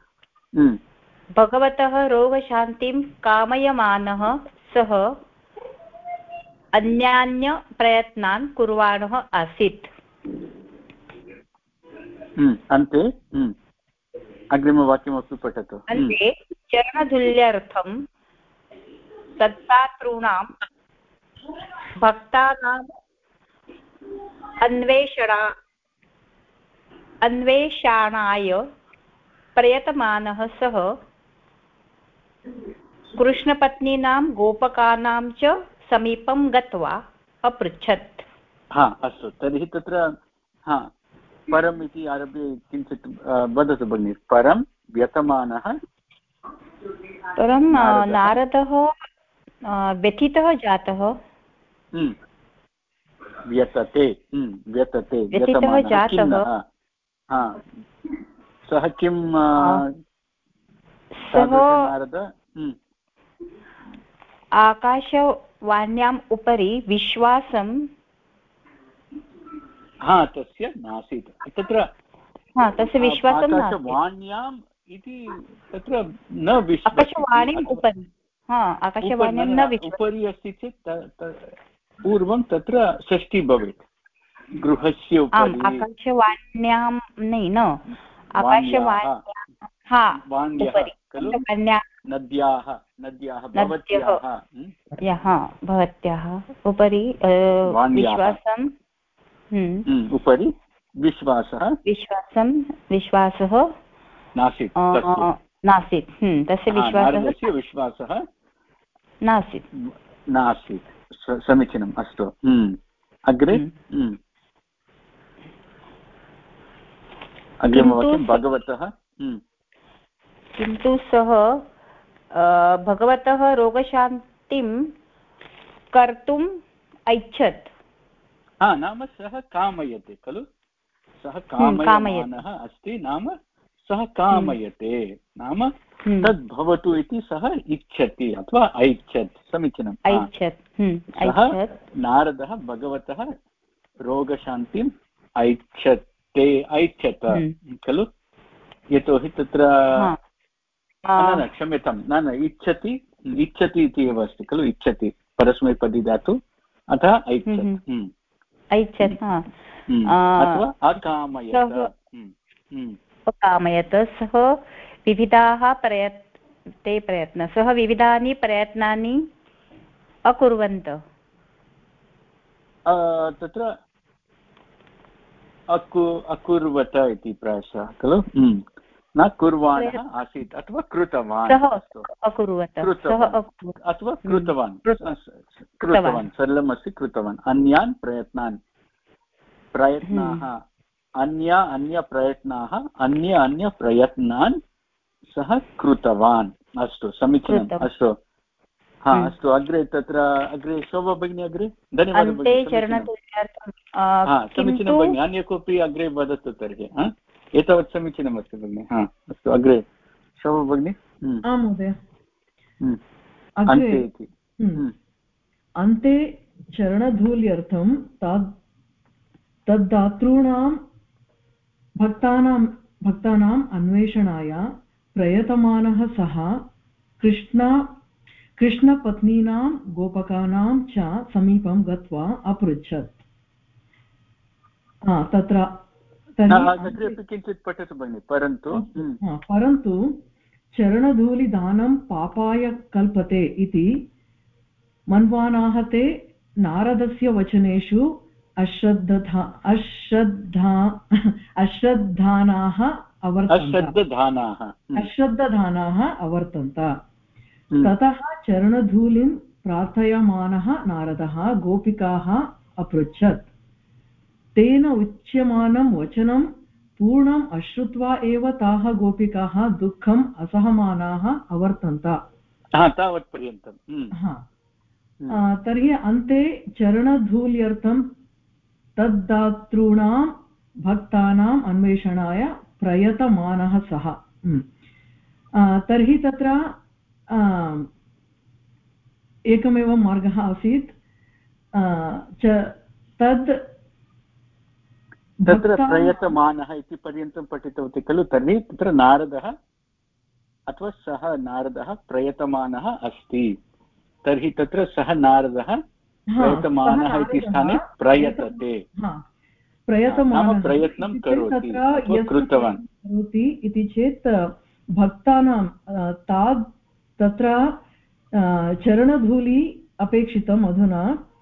भगवतः रोगशान्तिं कामयमानः सः अन्यान्यप्रयत्नान् कुर्वाणः आसीत् अन्ते अग्रिमवाक्यमपि पठतु अन्ते चरणधुल्यार्थं तत्पातॄणां भक्तानाम् अन्वेषणा अन्वेषणाय प्रयतमानः सः कृष्णपत्नीनां गोपकानां च समीपं गत्वा अपृच्छत् हा अस्तु तर्हि तत्र हा परम् इति आरभ्य किञ्चित् वदतु भगिनि परं व्यतमानः परं नारदः व्यथितः जातः व्यतते व्यतते व्यथितः जातः हा सः किं सः नारद आकाशवाण्याम् उपरि विश्वासं हा तस्य नासीत् तत्र हा तस्य विश्वासं आकाशवाण्याम् इति तत्र न आकाशवाणीम् उपरि हा आकाशवाण्यां न उपरि अस्ति चेत् पूर्वं तत्र षष्ठी भवेत् गृहस्य उपरि आकाशवाण्यां न आकाशवाण्याः खलु नद्याः नद्याः भवत्याः भवत्याः उपरि विश्वासं उपरि विश्वासः विश्वासं विश्वासः नासीत् नासीत् तस्य विश्वासः विश्वासः नासीत् नासीत् समीचीनम् अस्तु अग्रे अग्रिमवाक्यं भगवतः किन्तु सः भगवतः रोगशान्तिं कर्तुम् ऐच्छत् हा नाम सः कामयते खलु सः कामयमानः अस्ति नाम सः कामयते नाम तद् भवतु इति सः इच्छति अथवा ऐच्छत् समीचीनम् ऐच्छत् सः नारदः भगवतः रोगशान्तिम् ऐच्छते ऐच्छत खलु यतोहि तत्र न न क्षम्यतां न न इच्छति इच्छति इति एव अस्ति खलु इच्छति परस्मैपदी धातु अतः ऐच्छत् ऐच्छत् अथवा अकामयत अकामयत सः विविधाः प्रयत्ते प्रयत्न सः विविधानि प्रयत्नानि अकुर्वन्त तत्र अकु अकुर्वत इति प्रायशः खलु न कुर्वाणः आसीत् अथवा कृतवान् अकुर्वत अथवा कृतवान् कृतवान् सरलम् अस्ति कृतवान् अन्यान् प्रयत्नान् प्रयत्नाः अन्य अन्यप्रयत्नाः अन्य अन्यप्रयत्नान् सः कृतवान् अस्तु समीचीनम् अस्तु हा अस्तु अग्रे तत्र अग्रे शोभा भगिनी अग्रे धन्यवादः समीचीनं भगिनि अन्य कोऽपि अग्रे वदतु तर्हि एतावत् समीचीनमस्ति भगिनि हा अस्तु अग्रे शोभा भगिनी आं महोदय अन्ते इति अन्ते चरणधूल्यर्थं तद् तद्दातॄणां भक्तानां भक्तानाम् अन्वेषणाय प्रयतमानः सः कृष्ण कृष्णपत्नीनां गोपकानां च समीपं गत्वा अपृच्छत् तत्र किञ्चित् पठतु भगिनि परन्तु परन्तु चरणधूलिदानं पापाय कल्पते इति मन्वानाः ते नारदस्य वचनेषु अश्रद्धा अश्रद्धा अश्रद्धानाः अश्रद्धानाः अश्रद्धानाः अवर्तन्त ततः चरणधूलिं प्रार्थयमानः नारदः गोपिकाः अपृच्छत् तेन उच्यमानं वचनं पूर्णम् अश्रुत्वा एव ताः गोपिकाः दुःखम् असहमानाः अवर्तन्त तावत् पर्यन्तं तर्हि अन्ते चरणधूल्यर्थं तद्दातॄणां भक्तानाम् अन्वेषणाय प्रयतमानः सः तर्हि तत्र एकमेव मार्गः आसीत् तद् तत्र प्रयतमानः इति पर्यन्तं पठितवती खलु तर्हि तत्र नारदः अथवा सः नारदः प्रयतमानः अस्ति तर्हि तत्र सः नारदः प्रयतमानः इति स्थाने प्रयतते प्रयतमानः प्रयत्नं करोति अथवा कृतवान् करोति इति चेत् भक्तानां ताद् तत्र चरणधूलि अपेक्षितम् अधुना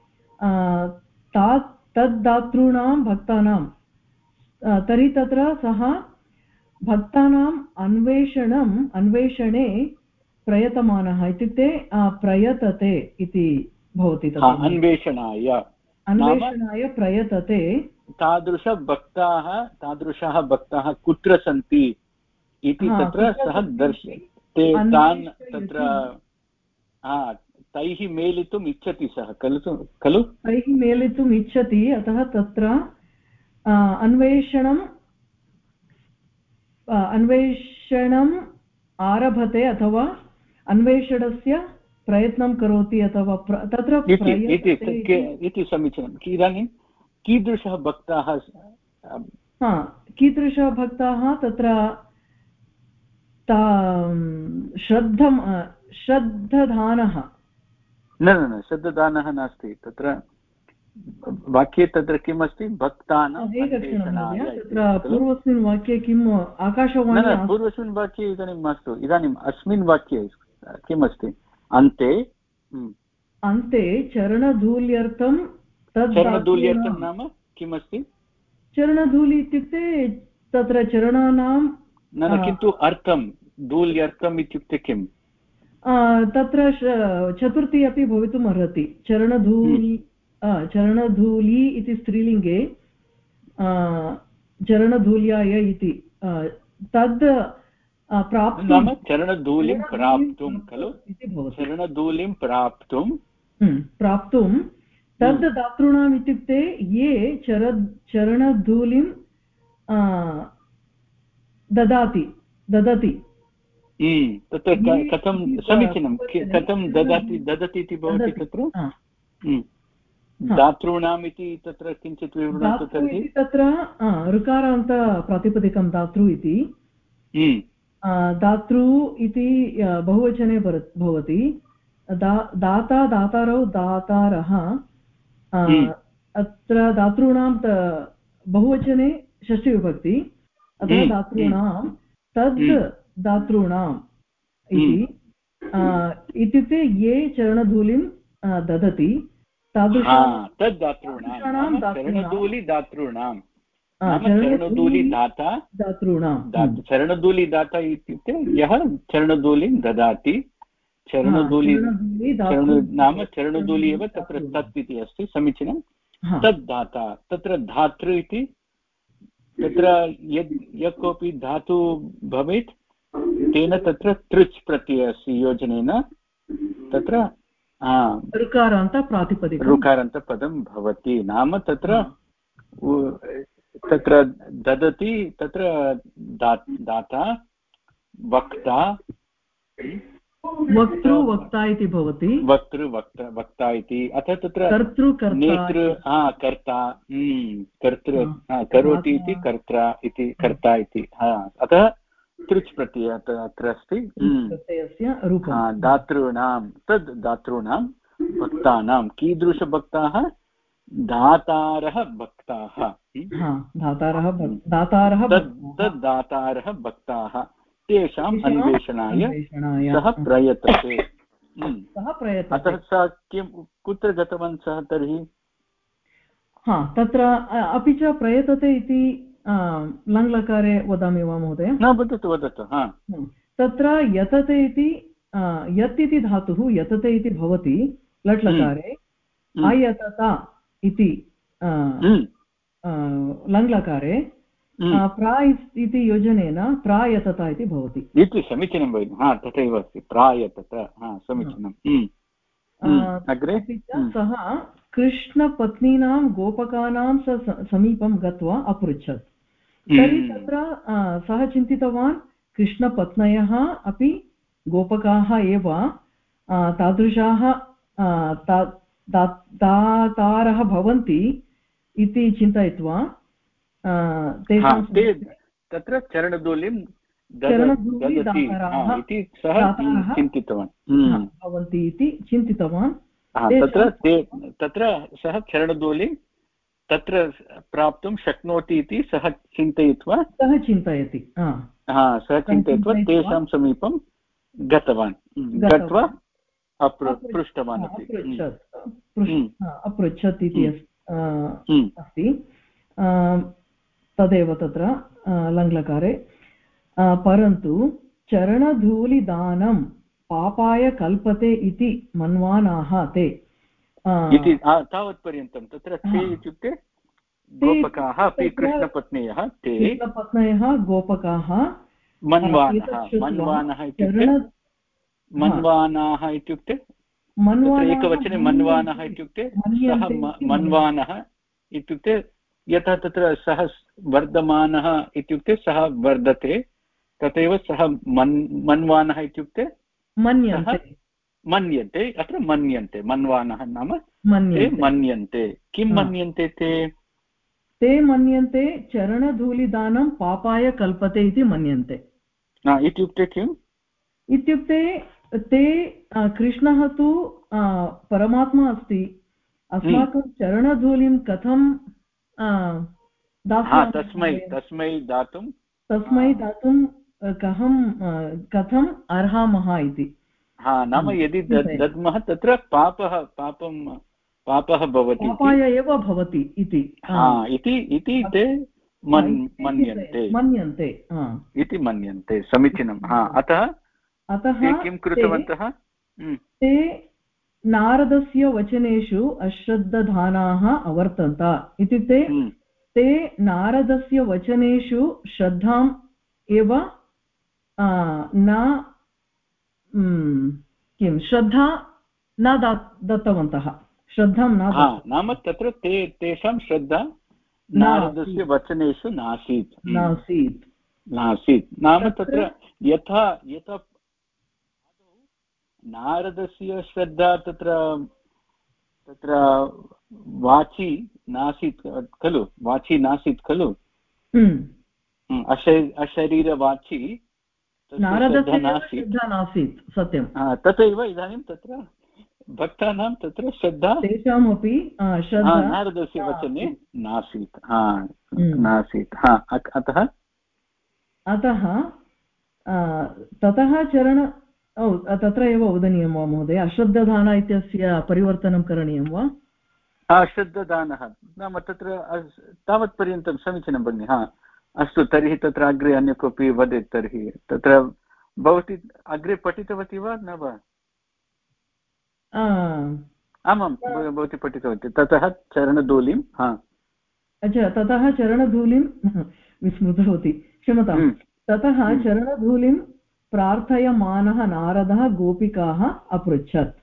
तात् तद्दातॄणां भक्तानां तर्हि तत्र सः भक्तानाम् अन्वेषणम् अन्वेषणे प्रयतमानः इत्युक्ते प्रयतते इति भवति तत्र अन्वेषणाय अन्वेषणाय प्रयतते तादृशभक्ताः तादृशाः भक्ताः कुत्र सन्ति इति तत्र सः दर्शयति ते तान् तत्र तैः मेलितुम् इच्छति सः खलु खलु तैः मेलितुम् इच्छति अतः तत्र अन्वेषणं अन्वेषणम् आरभते अथवा अन्वेषणस्य प्रयत्नं करोति अथवा तत्र इति समीचीनम्। इदानीं कीदृशः भक्ताः हा कीदृशः भक्ताः तत्र श्रद्धं श्रद्धदानः न न न श्रद्धदानः नास्ति तत्र वाक्ये तत्र किम् अस्ति भक्तानां तत्र पूर्वस्मिन् वाक्ये किम् आकाशवाणी पूर्वस्मिन् वाक्ये इदानीं मास्तु इदानीम् अस्मिन् वाक्ये किम् अस्ति अन्ते अन्ते चरणधूल्यर्थं तद् चरणधूल्यर्थं नाम किम् अस्ति चरणधूलि इत्युक्ते तत्र चरणानां न किन्तु अर्थं धूल्यर्थम् इत्युक्ते किम् तत्र चतुर्थी अपि भवितुम् अर्हति चरणधूलि चरणधूली इति स्त्रीलिङ्गे चरणधूल्याय इति तद् प्राप्तुं चरणधूलिं प्राप्तुं खलु चरणधूलिं प्राप्तुं प्राप्तुं तद् दातॄणाम् इत्युक्ते ये चर चरणधूलिं ददाति ददति तत्र कथं समीचीनं कथं ददाति ददति इति भवति तत्र दातॄणाम् इति तत्र किञ्चित् विवृणोतु तर्हि तत्र ऋकारान्त प्रातिपदिकं दातृ इति दातृ इति बहुवचने भवति दाता दातारौ दातारः अत्र दातॄणां बहुवचने षष्ठीविभक्ति अतः दातॄणां तद् दातॄणाम् इति इत्युक्ते ये चरणधूलिं ददति तद् दातॄणां चरणधूलि दातॄणां चरणधूलि दाता दातॄणां चरणधूलि दाता इत्युक्ते यः चरणधूलिं ददाति चरणधूलि नाम चरणधूलि एव तत्र तत् इति अस्ति समीचीनं तद् दाता तत्र धातृ इति तत्र यद् यः कोऽपि धातु भवेत् तेन तत्र तृच् प्रत्ययस्य योजनेन तत्र ऋकारान्त प्रातिपदिकं ऋकारान्तपदं भवति नाम तत्र तत्र ददति तत्र दाता वक्ता वक्तृ वक्ता इति भवति वक्तृ वक्ता वक्ता इति अतः तत्र नेतृ हा कर्ता कर्तृ करोति इति कर्ता इति कर्ता इति अतः तृच् प्रत्ययः अत्र अस्ति दातॄणां तद् दातॄणां भक्तानां कीदृशभक्ताः दातारः भक्ताः दातारः दातारः तद् दातारः भक्ताः तेषाम् अन्वेषणाय सः प्रयतते सः प्रयतते अतः सः किं कुत्र गतवान् सः तर्हि हा तत्र अपि च प्रयतते इति लङ्लकारे वदामि वा महोदय न वदतु वदतु हा तत्र यतते इति यत् इति धातुः यतते इति भवति लट्लकारे अयतता इति लङ्लकारे प्रा इति योजनेन प्रायतता इति भवति इति समीचीनं भगिनि हा तथैव अस्ति प्रायतत हा समीचीनम् अग्रे सः कृष्णपत्नीनां गोपकानां समीपं गत्वा अपृच्छत् तर्हि तत्र सः चिन्तितवान् कृष्णपत्न्यः अपि गोपकाः एव तादृशाः दातारः भवन्ति इति चिन्तयित्वा तेषां तत्र चरणधूलिं इति सः चिन्तितवान् भवन्ति इति चिन्तितवान् तत्र ते तत्र सः चरणधूलिं तत्र प्राप्तुं शक्नोति इति सः चिन्तयित्वा सः चिन्तयति सः चिन्तयित्वा तेषां समीपं गतवान् गत्वा पृष्टवान् अपृच्छत् इति अस्ति तदेव तत्र लङ्लकारे परन्तु चरणधूलिदानं पापाय कल्पते इति मन्वानाः ते इति तावत्पर्यन्तं तत्र ते इत्युक्ते गोपकाः अपि कृष्णपत्न्यः ते कृष्णपत्न्यः गोपकाः मन्वानः मन्वानः इत्युक्ते मन्वानाः इत्युक्ते एकवचने मन्वानः इत्युक्ते सः मन्वानः इत्युक्ते यथा तत्र सः वर्धमानः इत्युक्ते सः वर्धते तथैव सः मन् मन्वानः इत्युक्ते मन्यन्ते मन्यन्ते अत्र मन्यन्ते मन्वानः नाम ते मन्यन्ते किं मन्यन्ते ते ते मन्यन्ते चरणधूलिदानं पापाय कल्पते इति मन्यन्ते इत्युक्ते किम् इत्युक्ते ते कृष्णः तु परमात्मा अस्ति अस्माकं चरणधूलिं कथं तस्मै तस्मै दातुं तस्मै दातुं कथं कथम् अर्हामः इति हा नाम यदि दद्मः तत्र पापः पापं पापः भवति पापाय एव भवति इति इति ते मन्यन्ते मन्यन्ते इति मन्यन्ते समीचीनं हा अतः अतः ते किं कृतवन्तः ते नारदस्य वचनेषु अश्रद्धधानाः अवर्तन्त इत्युक्ते ते नारदस्य वचनेषु श्रद्धाम् एव न किं श्रद्धा न दत्तवन्तः श्रद्धां न नाम तत्र ते तेषां श्रद्धा नारदस्य वचनेषु नासीत् नासीत् नासीत् नाम तत्र यथा यथा नारदस्य श्रद्धा तत्र तत्र वाची नासीत् खलु वाची नासीत् खलु अशरीरवाची नारदस्य नासीत् सत्यं तथैव इदानीं तत्र भक्तानां तत्र श्रद्धा तेषामपि नारदस्य वचने नासीत् नासीत् अतः अतः ततः चरण ओ तत्र एव वदनीयं वा महोदय अश्रद्धदान इत्यस्य परिवर्तनं करणीयं वा अश्रद्धदानः नाम तत्र तावत्पर्यन्तं समीचीनं भगिनि हा अस्तु तर्हि तत्र अग्रे अन्य कोऽपि वदेत् तर्हि तत्र भवती अग्रे पठितवती वा न वा आमां भवती पठितवती ततः चरणधूलिं हा अच्छा ततः चरणधूलिं विस्मृतवती क्षम्यतां ततः चरणधूलिं प्रार्थयमानः नारदः गोपिकाः अपृच्छत्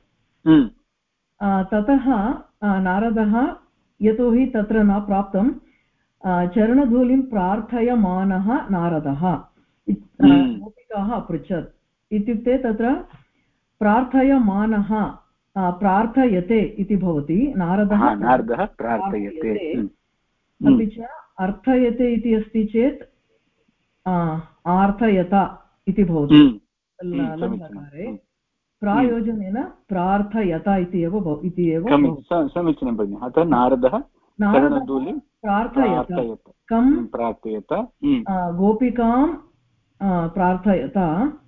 ततः नारदः यतोहि तत्र न प्राप्तं चरणधूलिं प्रार्थयमानः नारदः गोपिकाः अपृच्छत् इत्युक्ते तत्र प्रार्थयमानः प्रार्थयते इति भवति नारदः नारदः प्रार्थयते अपि च अर्थयते इति अस्ति चेत् आर्थयता इति भवति लङ्कारे प्रायोजनेन प्रार्थयता इति एव इति एव समीचीनं भगिनि अतः नारदः चरणधूलिं प्रार्थयत कं प्रार्थयत गोपिकां प्रार्थयता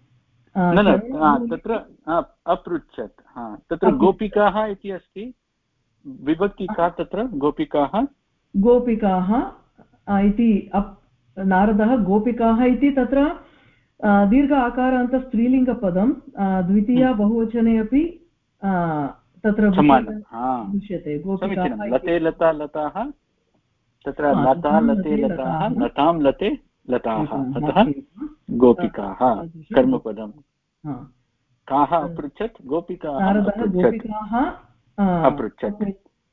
तत्र अपृच्छत् तत्र गोपिकाः इति अस्ति विभक्ति का तत्र गोपिकाः गोपिकाः इति नारदः गोपिकाः इति तत्र दीर्घ आकारान्त स्त्रीलिङ्गपदं द्वितीया बहुवचने अपि तत्र दृश्यते गोपिकाः लते लता लताः तत्र लता लते लताः लतां लते लताः अतः गोपिकाः कर्मपदं काः अपृच्छत् गोपिकाः गोपिकाः अपृच्छत्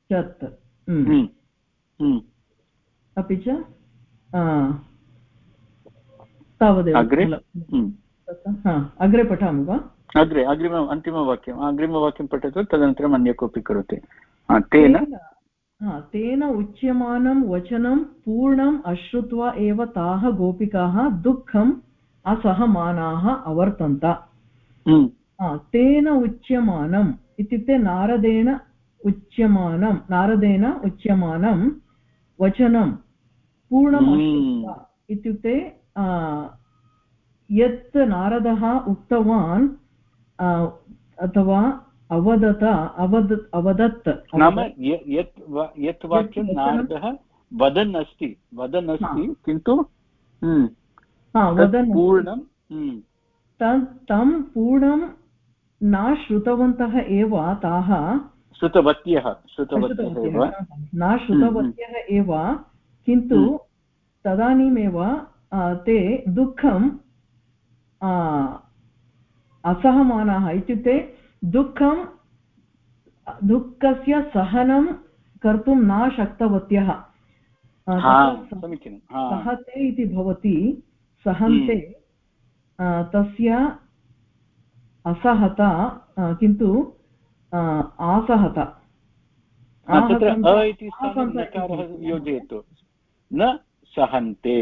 अपि च तावदेव अग्रे अग्रे पठामि वा अग्रे अग्रिमम् अन्तिमवाक्यम् अग्रिमवाक्यं पठतु तदनन्तरम् अन्य कोऽपि करोति तेन तेन उच्यमानं वचनं पूर्णम् अश्रुत्वा एव ताः गोपिकाः दुःखम् असहमानाः अवर्तन्त तेन उच्यमानम् इत्युक्ते नारदेन उच्यमानं नारदेन उच्यमानं वचनं पूर्णम् अश्रुत्वा इत्युक्ते यत् नारदः उक्तवान् अथवा अवदत अवद अवदत् नाम यत् यत् वाक्यं नारदः वदन् अस्ति वदन् अस्ति किन्तु पूर्णं तं पूर्णं न श्रुतवन्तः एव ताः श्रुतवत्यः श्रुतवत्यः न श्रुतवत्यः एव किन्तु तदानीमेव ते दुःखं असहमानाः इत्युक्ते दुःखं दुःखस्य सहनं कर्तुं न शक्तवत्यः सहते इति भवति सहन्ते तस्य असहता किन्तु आसहत योजयतु न सहन्ते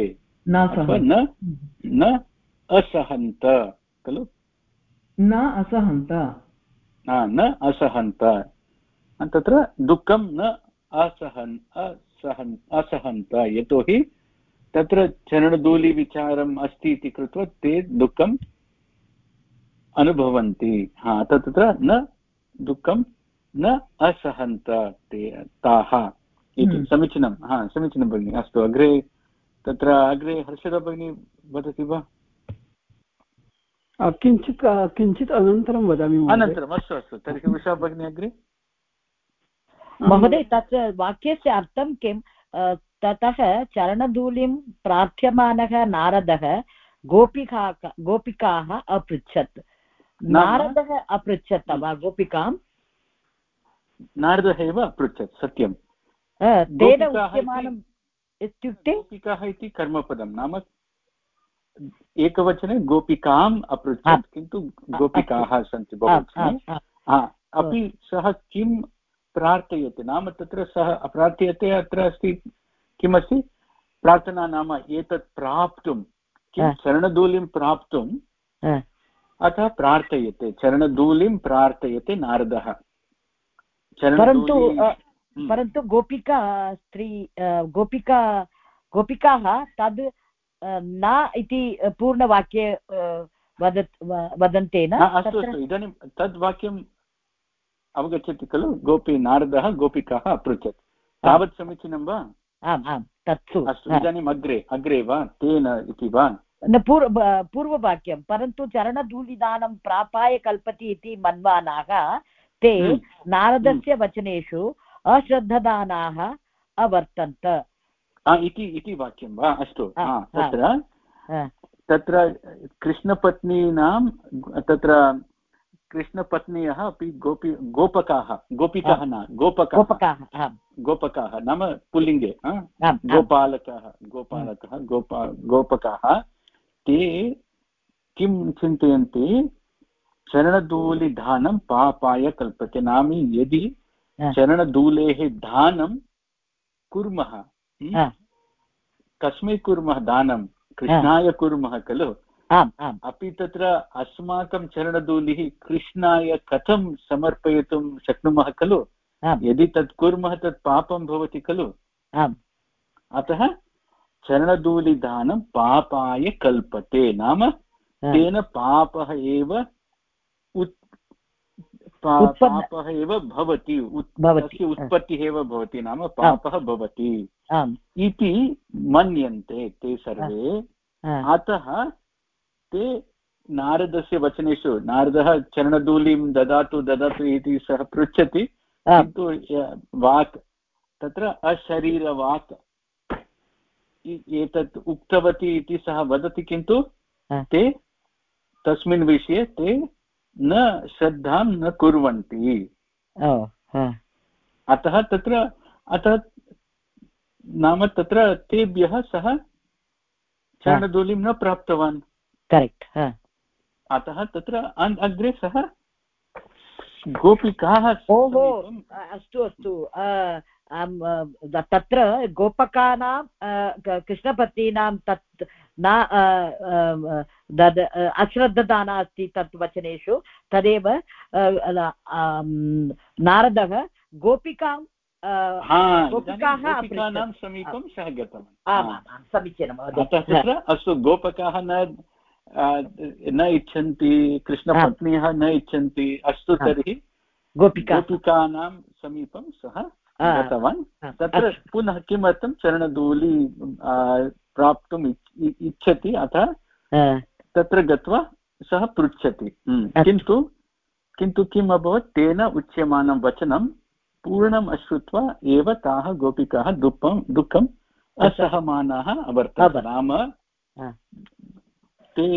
न असहन्त खलु न असहन्त न असहन्त तत्र दुःखं न असहन् असहन् असहन्त यतोहि तत्र चरणधूलिविचारम् अस्ति इति कृत्वा ते दुःखम् अनुभवन्ति हा तत्र न दुःखं न असहन्त ते ताः इति समीचीनं हा समीचीनं भगिनि अस्तु अग्रे तत्र अग्रे हर्षदा भगिनी वदति वा किञ्चित् किञ्चित् अनन्तरं वदामि अनन्तरम् अस्तु अस्तु तर्हि उषा भगिनी अग्रे महोदय तत्र वाक्यस्य अर्थं किं ततः चरणधूलिं प्रार्थ्यमानः नारदः गोपिका गोपिकाः अपृच्छत् नारदः अपृच्छत् वा गोपिकां नारदः एव अपृच्छत् सत्यं तेन उच्यमानम् इत्युक्ते गोपिकाः इति कर्मपदं नाम एकवचने गोपिकाम् अपृच्छत् किन्तु गोपिकाः सन्ति बहुवचने अपि सः किं प्रार्थयते नाम तत्र सः प्रार्थयते अत्र अस्ति किमस्ति प्रार्थना नाम एतत् प्राप्तुं किं चरणधूलिं प्राप्तुम् अतः प्रार्थयते चरणधूलिं प्रार्थयते नारदः परन्तु परन्तु गोपिका स्त्री गोपिका गोपिकाः तद् न इति पूर्णवाक्ये वद वदन्तेन अस्तु अस्तु इदानीं तद् वाक्यम् अवगच्छति खलु गोपी नारदः गोपिकाः अपृच्छत् तावत् समीचीनं वा आम् आम् तत्तु अस्तु इदानीम् अग्रे अग्रे वा तेन इति वा न पूर्व पूर्ववाक्यं परन्तु चरणधूलिदानं प्रापाय कल्पति इति मन्वानाः ते नारदस्य वचनेषु अश्रद्धदानाः अवर्तन्त इति इति वाक्यं वा अस्तु तत्र तत्र कृष्णपत्नीनां तत्र कृष्णपत्न्यः अपि गोपी गोपकाः गोपिकाः न गोपकाः गोपकाः नाम पुल्लिङ्गे गोपालकः गोपालकः गोपा गोपकाः ते किं चिन्तयन्ति चरणधूलिदानं पापाय कल्पते नाम यदि चरणधूलेः दानं कुर्मः कस्मै कुर्मः दानं कृष्णाय कुर्मः खलु अपि तत्र अस्माकं चरणधूलिः कृष्णाय कथं समर्पयितुं शक्नुमः खलु यदि तत् कुर्मः तत् पापं भवति खलु अतः चरणधूलिदानं पापाय कल्पते नाम तेन पापः एव पापः एव भवति तस्य उत्पत्तिः एव भवति नाम पापः भवति इति मन्यन्ते ते सर्वे अतः ते नारदस्य वचनेषु नारदः चरणधूलिं ददातु ददातु इति सः पृच्छति किन्तु वाक् तत्र अशरीरवाक् एतत् उक्तवती इति सः वदति किन्तु ते तस्मिन् विषये ते न श्रद्धां न कुर्वन्ति अतः तत्र अतः नाम तत्र तेभ्यः सः चरणधूलिं न प्राप्तवान् करेक्ट् अतः तत्र अग्रे सः गोपिकाः ओहो अस्तु अस्तु तत्र गोपकानां कृष्णपत्नीनां तत् न अश्रद्धदाना अस्ति तत् वचनेषु तदेव नारदः गोपिकां गोपिकानां समीपं सः गतवान् समीचीनम् अतः तत्र अस्तु गोपकाः न न इच्छन्ति कृष्णपत्न्यः न इच्छन्ति अस्तु तर्हि गोपिकानां समीपं सः गतवान् तत्र पुनः किमर्थं चरणधूलि प्राप्तुम् इच्छति अतः तत्र गत्वा सः पृच्छति किन्तु किन्तु किम् अभवत् तेन उच्यमानं वचनं पूर्णम् अश्रुत्वा एव ताः गोपिकाः दुःखं दुःखम् असहमानाः अवर्तन्त नाम ते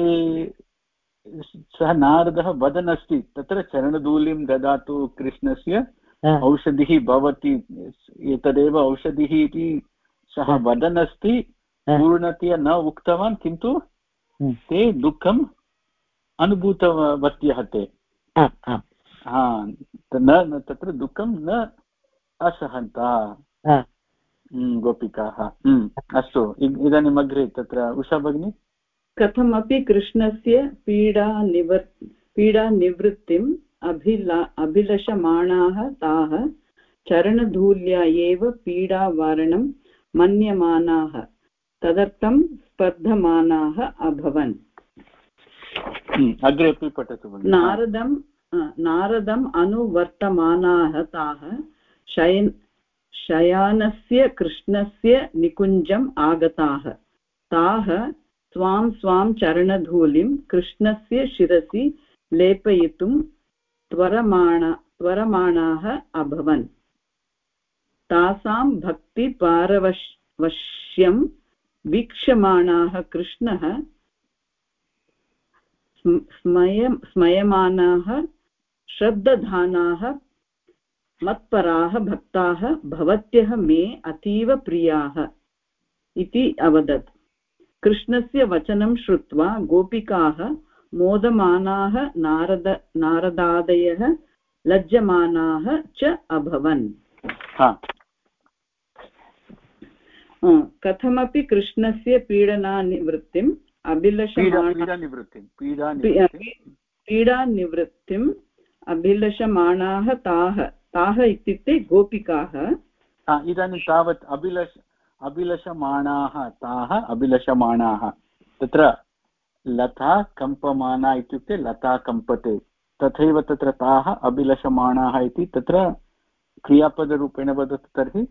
सः नारदः वदन् अस्ति तत्र चरणधूलिं ददातु कृष्णस्य औषधिः भवति एतदेव औषधिः इति सः वदन् अस्ति, पूर्णतया न उक्तवान्, किन्तु ते दुःखम् अनुभूतवत्यः ते। हा, न तत्र दुःखं न असहन्ता गोपिकाः। अस्तु, इदानीम् अग्रे तत्र उषा भगिनी। कथमपि कृष्णस्य पीडा निवर् पीडानिवृत्तिम् अभिला अभिलषमाणाः ताः चरणधूल्या एव पीडावारणं मन्यमानाः तदर्थं स्पर्धमानाः अभवन्। अग्रे अपि पठतु। नारदं नारदम् अनुवर्तमानाः ताः शयन् शयानस्य कृष्णस्य निकुञ्जम् आगताः। ताः स्वां स्वां चरणधूलिं कृष्णस्य शिरसि लेपयितुं त्वरमाणा त्वरमाणाः अभवन्। तासां भक्तिपारवश्यं वीक्षमाणाः कृष्णः स्मय स्मयमानाः श्रद्धानाः मत्पराः भक्ताः भवत्यः मे अतीव प्रियाः इति अवदत्। कृष्णस्य वचनं श्रुत्वा गोपिकाः मोदमानाः नारद नारदादयः लज्जमानाः च अभवन्। कथमपि कृष्णस्य पीडनानिवृत्तिम् अभिलषमाणाः पीडानिवृत्तिम् अभिलषमाणाः ताः ताः इत्युक्ते गोपिकाः। इदानीं तावत् अभिलष अभिलषमाणाः ताः अभिलषमाणाः, तत्र लता कम्पमाना इत्युक्ते लता कम्पते, तथैव तत्र ताः अभिलषमाणाः इति तत्र क्रियापदरूपेण वदतु तर्हि।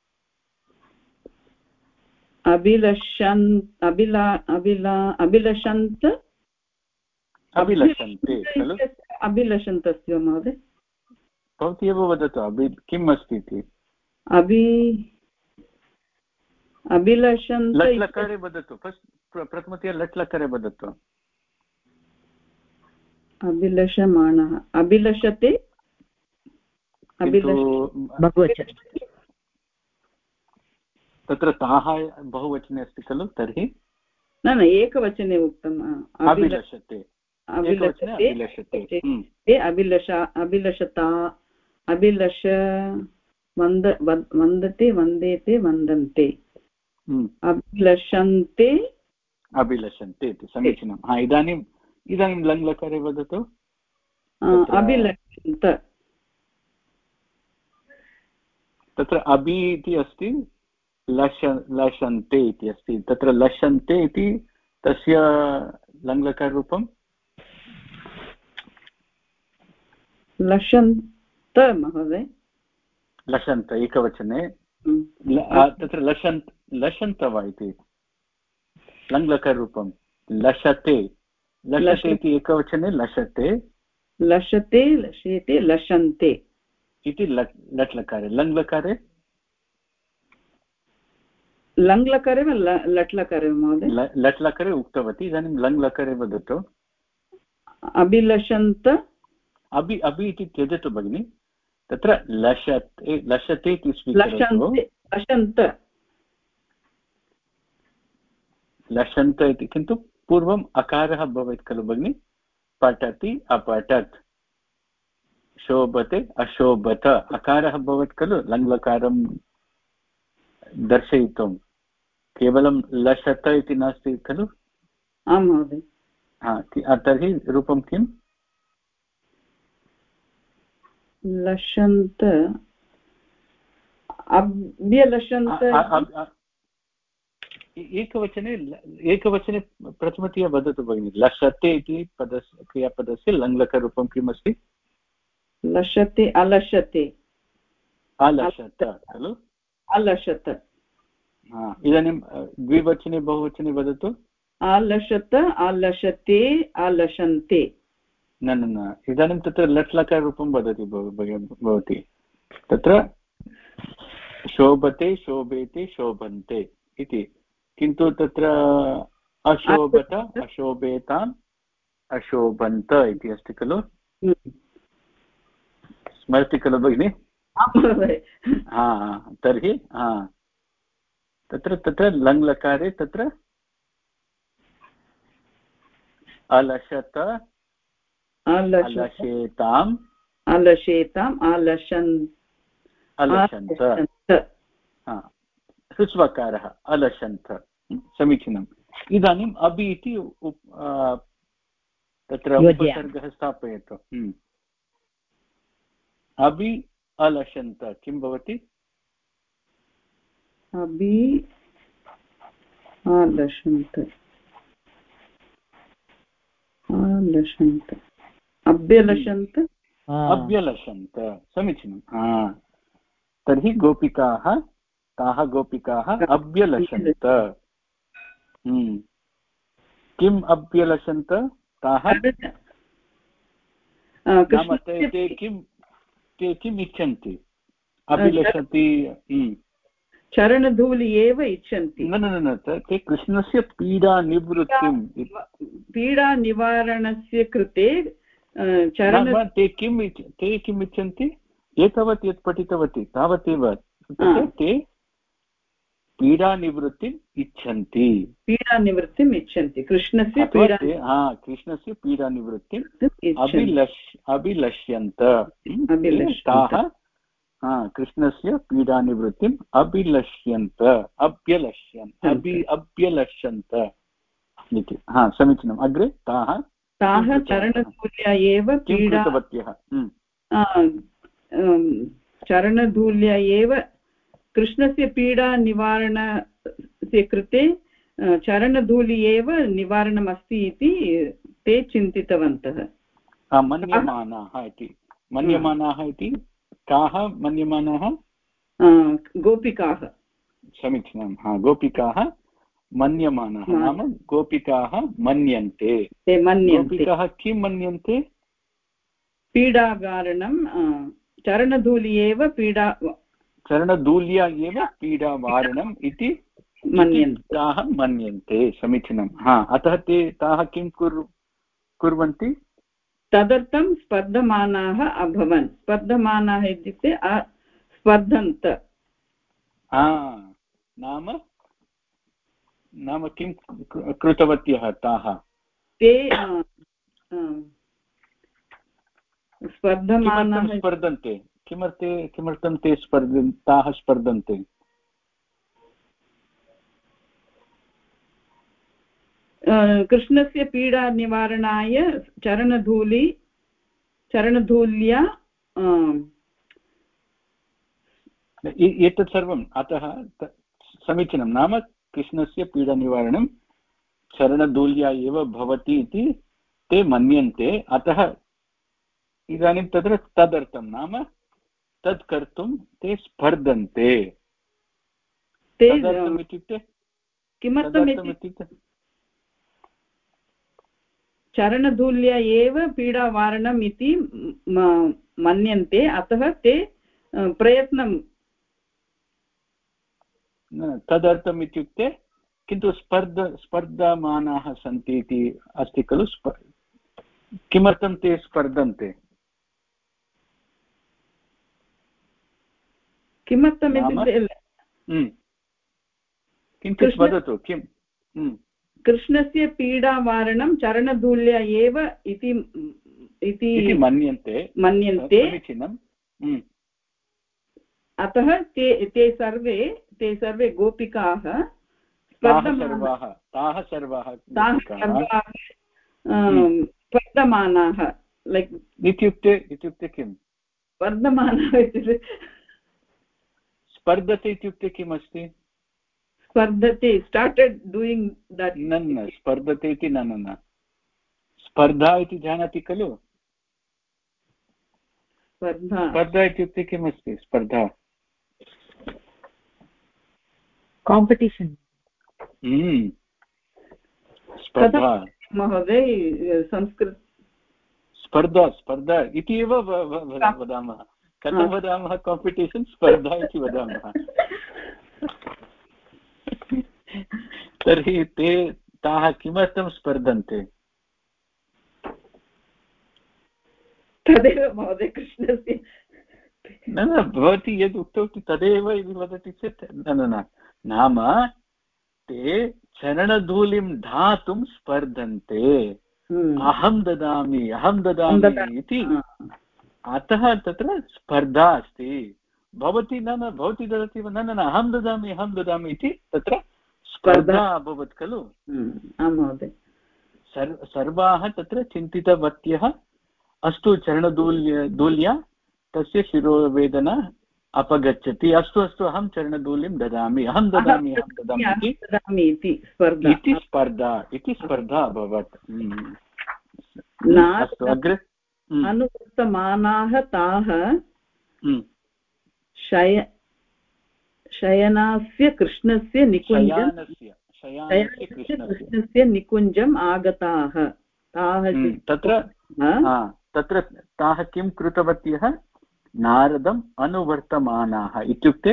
अभिलषन् अभिला अभिला अभिलषन्त अभिलषन्ते खलु। अभिलषन्तस्य महोदय भवती एव वदतु अभि किम् अस्ति इति। अभि अभिलषन्त लट्लकारे वदतु, प्रथमतया लट्लकारे वदतु। अभिलषमाणः अभिलषते तत्र ताः बहुवचने अस्ति खलु, तर्हि न न एकवचने उक्तम्। अभिलषते अभिलषते अभिलष अभिलषता अभिलष वन्द वन्दते वन्देते वन्दन्ते अभिलषन्ते अभिलषन्ते इति समीचीनं। हा, इदानीम् इदानीं लङ्लकारे वदतु। अभिलषन्त तत्र अभि इति अस्ति, लश लशन्ते इति अस्ति, तत्र लशन्ते इति तस्य लङ्लकाररूपं लशन्त महोदय। लशन्त एकवचने, तत्र लशन्त लशन्त वा इति लङ्लकाररूपं लशते लशते इति एकवचने लशते लशते लशेते लशन्ते इति लट्लकारे। लङ्लकारे लङ्लकारे वा लट्लकारे महोदय? लट्लकारे उक्तवती, इदानीं लङ्लकारे वदतु। अभिलषन्त अभि अभि इति त्यजतु भगिनि, तत्र लशते लशते इति स्वीकरोतु। लशन्त लशन्त इति, किन्तु पूर्वम् अकारः भवेत् खलु भगिनि। पठति अपठत्, शोभते अशोभत, अकारः भवत् खलु लङ्लकारं दर्शयितुं। केवलं लशत इति नास्ति खलु। आं महोदय। हा, तर्हि रूपं किम्? लशन्त अभ्यलशन्त एकवचने एकवचने प्रथमतया वदतु भगिनि। लशते इति पदस्य क्रियापदस्य लङ्लकरूपं किम् अस्ति? लशते अलशते अलशत खलु। अलशत। हा, इदानीं द्विवचने बहुवचने वदतु। अलशत अलशते अलशन्ते। न न न इदानीं तत्र लट्लकाररूपं वदति भवति। तत्र शोभते शोभेते शोभन्ते इति, किन्तु तत्र अशोभत अशोभेताम् अशोभन्त इति अस्ति खलु। स्मरति खलु भगिनि? हा तर्हि हा तत्र तत्र लङ्लकारे तत्र अलशत अलशेताम् अलशेताम् अलशन् अलशन्त ह्रस्वकारः अलशन्त समीचीनम् इदानीम् अबि इति तत्र उपसर्गः स्थापयतु अबि अलशन्त किं भवति अबि अलशन्त अलशन्त अभ्यलशन्त अभ्यलशन्त समीचीनं हा तर्हि गोपिकाः ताः गोपिकाः अभ्यलशन्त किम् अभ्यलशन्त ताः नाम ते ते किं ते किम् इच्छन्ति अभिलषति चरणधूलि एव इच्छन्ति न न न ते कृष्णस्य पीडानिवृत्तिं पीडानिवारणस्य कृते चरण ते किम् ते किम् इच्छन्ति एतावत् यत् पठितवती तावदेव ते पीडानिवृत्तिम् इच्छन्ति पीडानिवृत्तिम् इच्छन्ति कृष्णस्य पीडा हा कृष्णस्य पीडानिवृत्तिम् अभिलष् अभिलष्यन्त ताः हा कृष्णस्य पीडानिवृत्तिम् अभिलष्यन्त अभ्यलष्यन्त अभि अभ्यलष्यन्त इति हा समीचीनम् अग्रे ताः ताः चरणधूल्या एव पीडावत्यः चरणधूल्या एव कृष्णस्य पीडानिवारणस्य कृते चरणधूलि एव निवारणमस्ति इति ते चिन्तितवन्तः मन्यमानाः इति मन्यमानाः इति काः मन्यमानाः गोपिकाः समीचीनं हा गोपिकाः मन्यमानाः नाम गोपिकाः मन्यन्ते ते मन्यन्ते गोपिकाः किं मन्यन्ते पीडावारणं चरणधूलि एव पीडा चरणधूल्या एव पीडावारणम् इति मन्यन्ते ताः मन्यन्ते समीचीनं हा अतः ते ताः किं कुर्वन्ति तदर्थं स्पर्धमानाः अभवन् स्पर्धमानाः इत्युक्ते स्पर्धन्त नाम नाम किं कृतवत्यः ताः ते स्पर्धमानाः स्पर्धन्ते किमर्थे किमर्थं ते स्पर्धन् ताः स्पर्धन्ते कृष्णस्य पीडानिवारणाय चरणधूलि चरणधूल्या एतत् सर्वम् अतः समीचीनं नाम कृष्णस्य पीडानिवारणं चरणधूल्या एव भवति इति ते मन्यन्ते अतः इदानीं तत्र तदर्थं नाम तत् कर्तुं ते स्पर्धन्ते तदर्थम् इत्युक्ते किमर्थम् इत्युक्ते चरणधूल्या एव पीडावारणम् इति मन्यन्ते अतः ते प्रयत्नं तदर्थम् इत्युक्ते किन्तु स्पर्ध स्पर्धमानाः सन्ति इति अस्ति खलु किमर्थं ते स्पर्धन्ते किमर्थम् किञ्चित् वदतु किम् कृष्णस्य पीडावारणं चरणधूल्या एव इति इति मन्यन्ते मन्यन्ते समीचीनम् अतः ते ते सर्वे ते सर्वे गोपिकाः स्पर्धमानाः ताः सर्वाः स्पर्धमानाः लैक् इत्युक्ते इत्युक्ते किम् स्पर्धमानाः इत्युक्ते स्पर्धते इत्युक्ते किम् अस्ति स्पर्धते स्टार्टेड् डूयिङ्ग् दट् न न स्पर्धते इति न न स्पर्धा इति जानाति खलु स्पर्धा स्पर्धा इत्युक्ते किम् अस्ति स्पर्धा काम्पिटिशन् स्पर्धा महोदय संस्कृत स्पर्धा स्पर्धा इति एव वदामः कथं वदामः काम्पिटिशन् स्पर्धा इति वदामः तर्हि ते ताः किमर्थं स्पर्धन्ते तदेव महोदय कृष्णस्य न न भवती यद् उक्तवती तदेव इति वदति चेत् न न न नाम ते चरणधूलिं धातुं स्पर्धन्ते अहं ददामि अहं ददामि इति अतः तत्र स्पर्धा अस्ति भवती न न भवती ददाति वा न न अहं ददामि अहं ददामि इति तत्र स्पर्धा अभवत् खलु आं महोदय सर्व सर्वाः तत्र चिन्तितवत्यः अस्तु चरणधूल्य धूल्या तस्य शिरोवेदना अपगच्छति अस्तु अस्तु अहं चरणधूलिं ददामि अहं ददामि अहं ददामि इति स्पर्धा इति स्पर्धा अभवत् अस्तु अग्रे अनुवर्तमानाः ताः शय शयनास्य कृष्णस्य निकुञ्जं कृष्णस्य निकुञ्जम् आगताः ताः तत्र तत्र ताः किं कृतवत्यः नारदम् अनुवर्तमानाः इत्युक्ते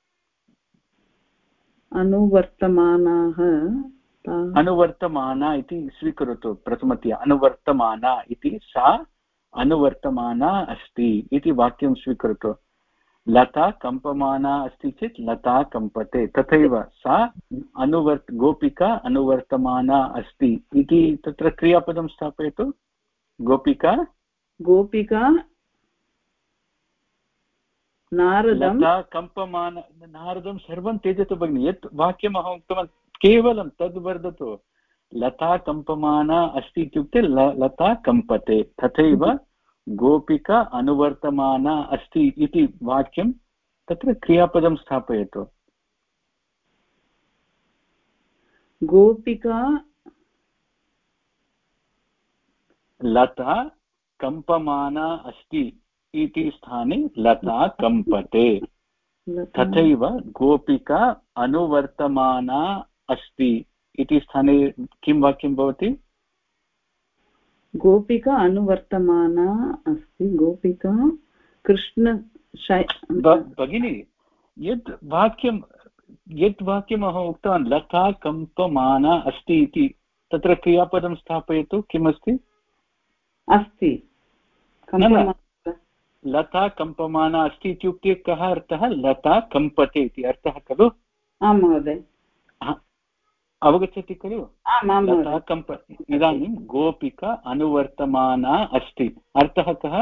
अनुवर्तमानाः अनुवर्तमाना इति स्वीकरोतु प्रथमतया अनुवर्तमाना इति सा अनुवर्तमाना अस्ति इति वाक्यं स्वीकरोतु लता कम्पमाना अस्ति चेत् लता कम्पते तथैव सा अनुवर्त गोपिका अनुवर्तमाना अस्ति इति तत्र क्रियापदं स्थापयतु गोपिका गोपिका नारदं लता कम्पमान नारदं सर्वं त्यजतु भगिनि यत् वाक्यम् अहम् उक्तवान् केवलं तद् वर्धतु लता कम्पमाना अस्ति इत्युक्ते लता कम्पते तथैव गोपिका अनुवर्तमाना अस्ति इति वाक्यं तत्र क्रियापदं स्थापयतु गोपिका लता कम्पमाना अस्ति इति स्थाने लता कम्पते तथैव गोपिका अनुवर्तमाना अस्ति इति स्थाने किं वाक्यं भवति गोपिका अनुवर्तमाना अस्ति गोपिका कृष्ण भगिनी यत् वाक्यं यत् वाक्यम् अहम् उक्तवान् लता कम्पमाना अस्ति इति तत्र क्रियापदं स्थापयतु किमस्ति अस्ति लता कम्पमाना अस्ति इत्युक्ते कः अर्थः लता कम्पते इति अर्थः खलु आं महोदय अवगच्छति खलु लता कम्प इदानीं गोपिका अनुवर्तमाना अस्ति अर्थः कः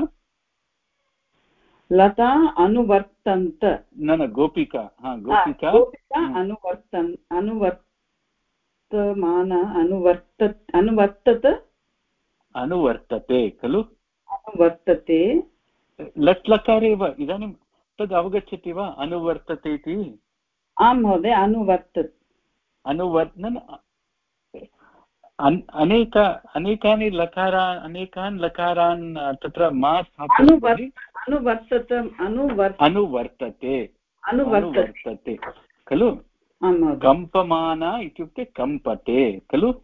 लता अनुवर्तन्त न न गोपिका हा गोपिका अनुवर्तन् अनुवर्तमाना अनुवर्त अनुवर्तत अनुवर्तते खलु अनुवर्तते लट् लकारे एव इदानीं तद् अवगच्छति वा अनुवर्तते इति आं महोदय अनुवर्तते अनुवर्तन अनेक अनेकानि लकारा अनेकान् लकारान् तत्र मा स्थापयति अनुवर्तते अनुवर्तते अनुवर्तते खलु कम्पमाना इत्युक्ते कम्पते खलु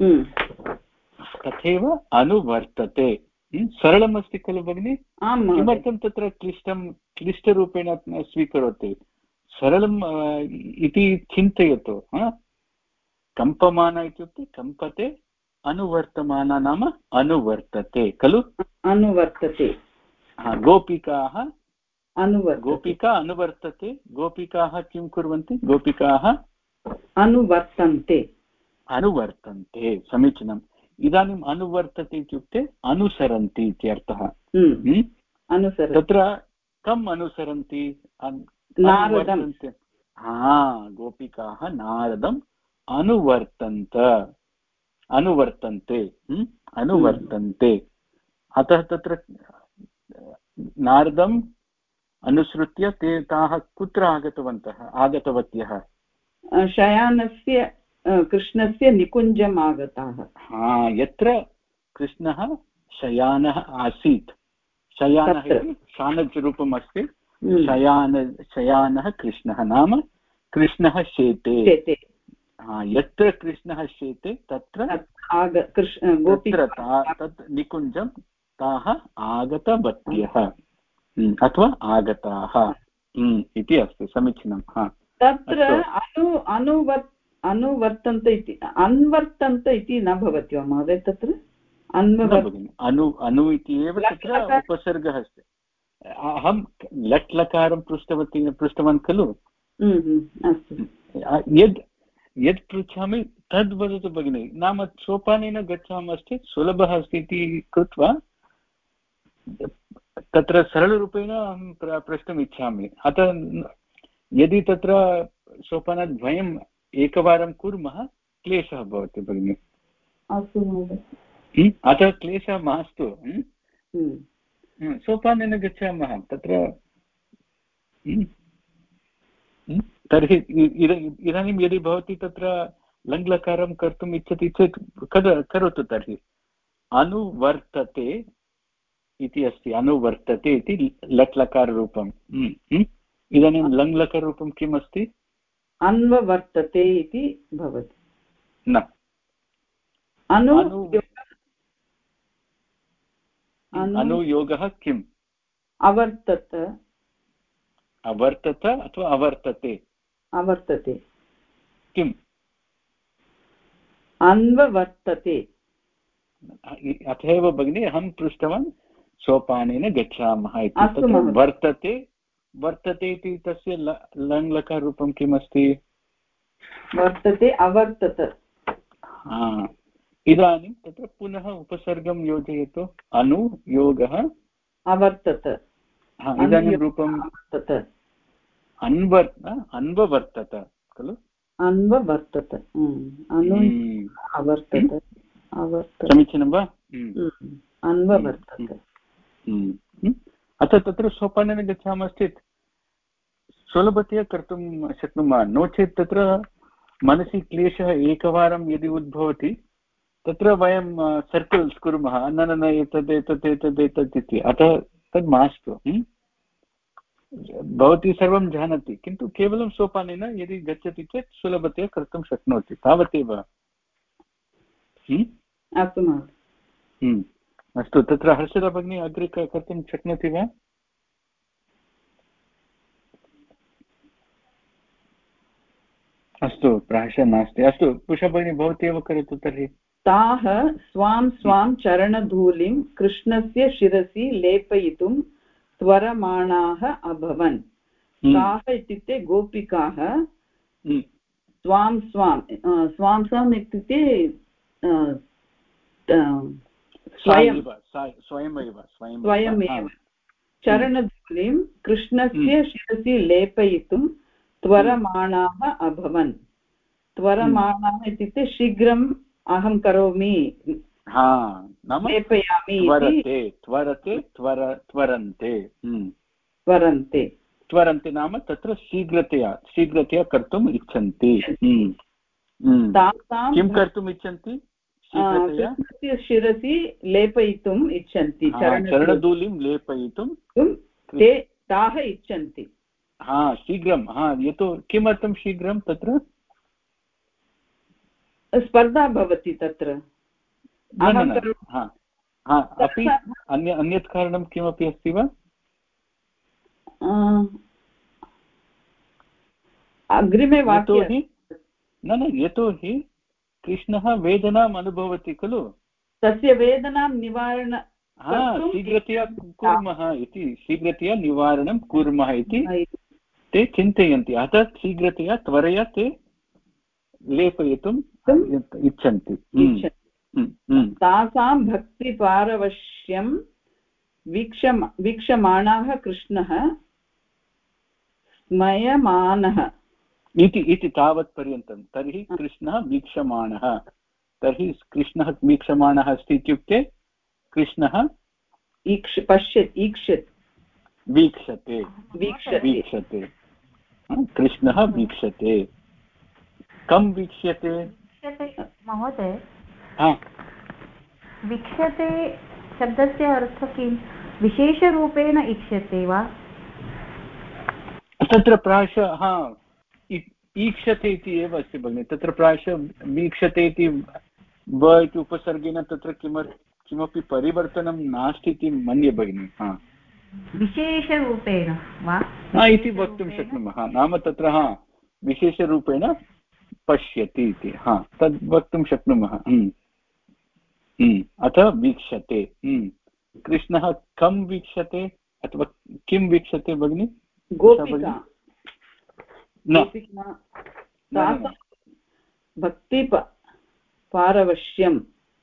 तथैव अनुवर्तते सरलमस्ति खलु भगिनि किमर्थं तत्र क्लिष्टं क्लिष्टरूपेण स्वीकरोति सरलम् इति चिन्तयतु कम्पमाना इत्युक्ते कम्पते अनुवर्तमाना नाम अनुवर्तते खलु अनुवर्तते गोपिकाः अनुवर्तते गोपिका अनुवर्तते गोपिकाः किं कुर्वन्ति गोपिकाः अनुवर्तन्ते अनुवर्तन्ते समीचीनम् इदानीम् अनुवर्तते इत्युक्ते अनुसरन्ति इत्यर्थः तत्र कम् अनुसरन्ति नारदं हा गोपिकाः नारदम् अनुवर्तन्त अनुवर्तन्ते अनुवर्तन्ते अतः तत्र नारदम् अनुसृत्य ते ताः कुत्र आगतवन्तः आगतवत्यः शयानस्य कृष्णस्य निकुञ्जम् आगताः हा यत्र कृष्णः शयानः आसीत् शयानः इति शानच् रूपम् अस्ति शयान शयानः कृष्णः नाम कृष्णः शेते हा यत्र कृष्णः शेते तत्र तत् निकुञ्जं ताः आगतवत्यः अथवा आगताः इति अस्ति समीचीनं हा तत्र अनु अनुवर् अनुवर्तन्त इति अन्वर्तन्त इति न भवति वा महोदय तत्र अनु अनु इति एव तत्र उपसर्गः अस्ति अहं लट् लकारं पृष्टवती पृष्टवान् खलु। अस्तु, यद् यद् पृच्छामि तद् वदतु भगिनि। नाम सोपानेन गच्छामश्चेत् सुलभः अस्ति इति कृत्वा तत्र सरलरूपेण अहं प्रष्टुम् इच्छामि। अतः यदि तत्र सोपानद्वयम् एकवारं कुर्मः क्लेशः भवति भगिनि। अस्तु महोदय, अतः क्लेशः मास्तु। सोपानेन गच्छामः तत्र। तर्हि इदानीं यदि भवती तत्र लङ्लकारं कर्तुम् इच्छति चेत् करोतु। तर्हि अनुवर्तते इति अस्ति, अनुवर्तते इति लट् लकाररूपम्। इदानीं लङ्लकाररूपं किम् अस्ति? अन्ववर्तते इति भवति। न, अनुयोगः किम्? अवर्तत। अवर्तत अथवा अवर्तते? अवर्तते। किम्? अन्ववर्तते। अथ एव भगिनि अहं पृष्टवान् सोपानेन गच्छामः इति। तत्र वर्तते वर्तते इति तस्य लङ्लकाररूपं किम् अस्ति? वर्तते अवर्तत। इदानीं तत्र पुनः उपसर्गं योजयतु। अनुयोगः अवर्तत। इदानीं रूपम् अन्वर् अन्ववर्तत खलु? अन्ववर्तत, अवर्तत, समीचीनं वा? अन्ववर्तत। अतः तत्र सोपानेन गच्छामश्चेत् सुलभतया कर्तुं शक्नुमः। नो चेत् तत्र मनसि क्लेशः एकवारं यदि उद्भवति तत्र वयं सर्कल्स् कुर्मः, न न न एतद् एतत् एतद् एतत् इति। अतः तद् मास्तु। भवती सर्वं जानाति, किन्तु केवलं सोपानेन यदि गच्छति चेत् सुलभतया कर्तुं शक्नोति, तावदेव। अस्तु महोदय। अस्तु, तत्र हर्षदा भगिनी अग्रे कर्तुं शक्नोति वा? अस्तु, प्रायशः नास्ति। अस्तु, उषा भगिनी भवती एव करोतु तर्हि। ताः स्वां स्वां चरणधूलिं कृष्णस्य शिरसि लेपयितुं त्वरमाणाः अभवन्। ताः इत्युक्ते गोपिकाः। स्वां स्वां स्वां स्वाम् इत्युक्ते स्वयं स्वयमेव स्वयमेव चरणधूलिं कृष्णस्य शिरसि लेपयितुं त्वरमाणाः अभवन्। त्वरमाणाः इत्युक्ते शीघ्रम् अहं करोमि, लेपयामि। त्वरते त्वरते त्वर त्वरन्ते त्वरन्ते त्वरन्ते नाम तत्र शीघ्रतया शीघ्रतया कर्तुम् इच्छन्ति। किं कर्तुम् इच्छन्ति? कृष्णस्य शिरसि लेपयितुम् इच्छन्ति, चरणधूलिं लेपयितुं ते ताः इच्छन्ति। हा शीघ्रं। हा यतो किमर्थं शीघ्रं? तत्र स्पर्धा भवति तत्र। अपि अन्य अन्यत् कारणं किमपि अस्ति वा? अग्रिमे वाक्ये न न यतोहि कृष्णः वेदनाम् अनुभवति खलु, तस्य वेदनां निवारण शीघ्रतया कुर्मः इति, शीघ्रतया निवारणं कुर्मः इति ते चिन्तयन्ति। अतः शीघ्रतया त्वरया ते लेपयितुम् इच्छन्ति। तासां भक्तिपारवश्यं वीक्ष वीक्षमाणाः कृष्णः स्मयमानः इति इति तावत् पर्यन्तं। तर्हि कृष्णः वीक्षमाणः, तर्हि कृष्णः वीक्षमाणः अस्ति इत्युक्ते कृष्णः ईक्ष पश्यत् ईक्षत् वीक्षते वीक्षते कृष्णः वीक्षते। कं वीक्ष्यते महोदय? वीक्ष्यते शब्दस्य अर्थः किं? विशेषरूपेण इक्ष्यते वा? तत्र प्रायशः हा ईक्षते इति एव अस्ति भगिनि। तत्र प्रायशः वीक्षते इति व इति उपसर्गेण तत्र किमर् किमपि परिवर्तनं नास्ति इति मन्ये भगिनि। हा विशेषरूपेण वा इति वक्तुं शक्नुमः। नाम तत्र हा विशेषरूपेण पश्यति इति, हा तद् वक्तुं शक्नुमः। अतः वीक्षते। कृष्णः कं वीक्षते? अथवा किं वीक्षते भगिनि? गोपिका न भक्ति पारवश्यं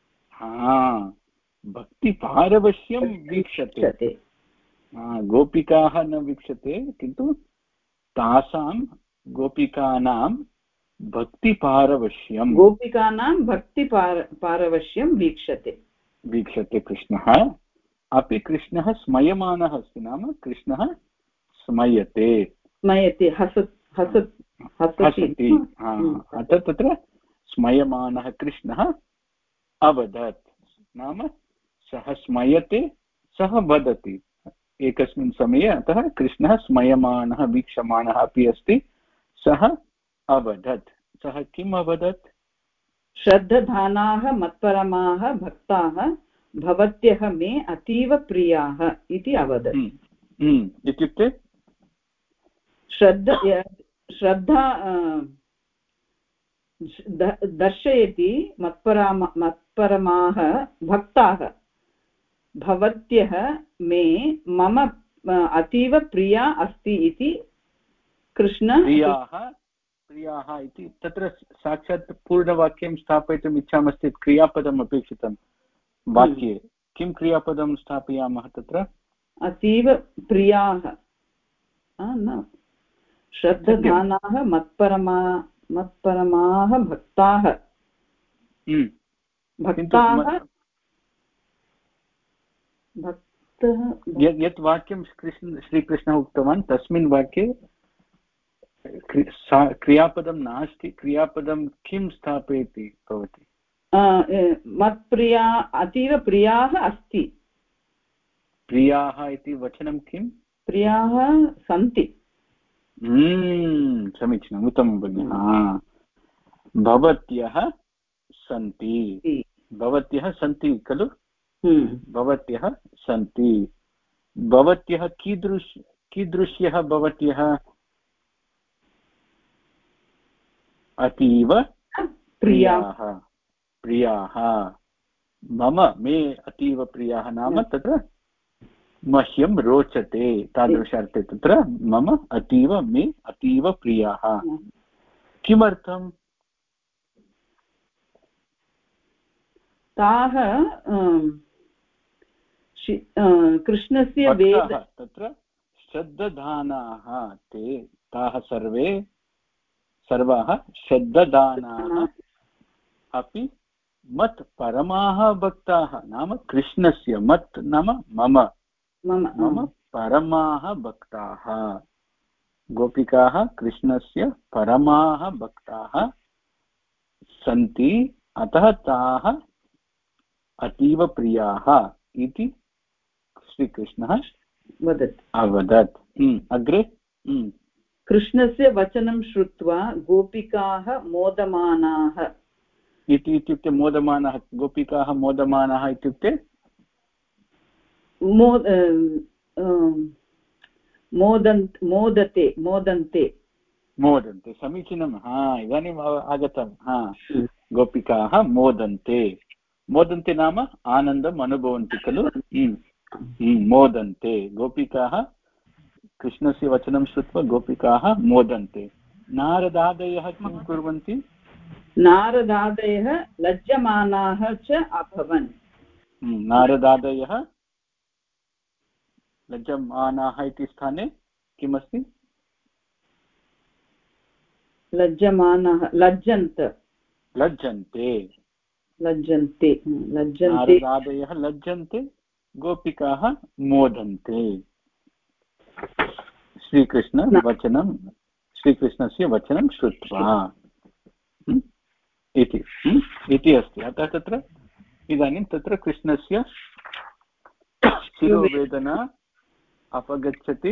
भक्तिपारवश्यं वीक्षते। गोपिकाः न वीक्षते, किन्तु तासां गोपिकानां भक्तिपारवश्यं गोपिकानां भक्तिपार पारवश्यं वीक्षते वीक्षते कृष्णः। अपि कृष्णः स्मयमानः अस्ति, नाम कृष्णः स्मयते स्मयते हसत् हसत् हसति। अतः तत्र स्मयमानः कृष्णः अवदत्, नाम सः स्मयते, सः वदति एकस्मिन् समये। अतः कृष्णः स्मयमानः वीक्षमाणः अपि अस्ति, सः अवदत्। सः किम् अवदत्? श्रद्धधानाः मत्परमाः भक्ताः भवत्यः मे अतीव प्रियाः इति अवदत्। इत्युक्ते श्रद्ध श्रद्धा दर्शयति मत्पराम मत्परमाः भक्ताः भवत्यः मे मम अतीव प्रिया अस्ति इति कृष्ण प्रियाः प्रियाः इति तत्र साक्षात् पूर्णवाक्यं स्थापयितुम् इच्छामश्चेत् क्रियापदम् अपेक्षितं वाक्ये। किं क्रियापदं स्थापयामः तत्र? अतीव प्रियाः न श्रद्धधानाः मत्परमा मत्परमाः भक्ताः भक्ताः भक्तः यत् वाक्यं कृष्ण श्रीकृष्णः उक्तवान् तस्मिन् वाक्ये क्रियापदं नास्ति। क्रियापदं किं स्थापयति भवती? मत्प्रिया अतीव प्रियाः अस्ति। प्रियाः इति वचनं किं? प्रियाः सन्ति। समीचीनम्, उत्तमं भगिनि। भवत्यः सन्ति, भवत्यः सन्ति खलु? भवत्यः सन्ति। भवत्यः कीदृश कीदृश्यः भवत्यः? अतीव प्रियाः प्रियाः मम मे अतीव प्रियाः, नाम तत्र मह्यं रोचते तादृशार्थे तत्र मम अतीव मे अतीव प्रियाः। किमर्थम्? ताः कृष्णस्य वेद तत्र श्रद्धधानाः ते ताः सर्वे सर्वाः श्रद्धदानाः अपि मत् परमाः भक्ताः, नाम कृष्णस्य मत् नाम मम मम परमाः भक्ताः। गोपिकाः कृष्णस्य परमाः भक्ताः सन्ति, अतः ताः अतीव प्रियाः इति श्रीकृष्णः वदति अवदत्। अग्रे कृष्णस्य वचनं श्रुत्वा गोपिकाः मोदमानाः इति इत्युक्ते मोदमानाः गोपिकाः मोदमानाः इत्युक्ते मोद मोदन्त मोदते मोदन्ते मोदन्ते समीचीनं। हा इदानीम् आगतं। हा गोपिकाः मोदन्ते मोदन्ते नाम आनन्दम् अनुभवन्ति खलु? मोदन्ते गोपिकाः कृष्णस्य वचनं श्रुत्वा गोपिकाः मोदन्ते। नारदादयः किं कुर्वन्ति? नारदादयः लज्जमानाः च अभवन्। नारदादयः लज्जमानाः इति स्थाने किमस्ति? लज्जमानाः लज्जन्त लज्जन्ते लज्जन्ते लज्जन्ते नारदादयः लज्जन्ते, गोपिकाः मोदन्ते। श्रीकृष्ण वचनं श्रीकृष्णस्य वचनं श्रुत्वा इति इति अस्ति। अतः तत्र इदानीं तत्र कृष्णस्य शिरोवेदना अपगच्छति,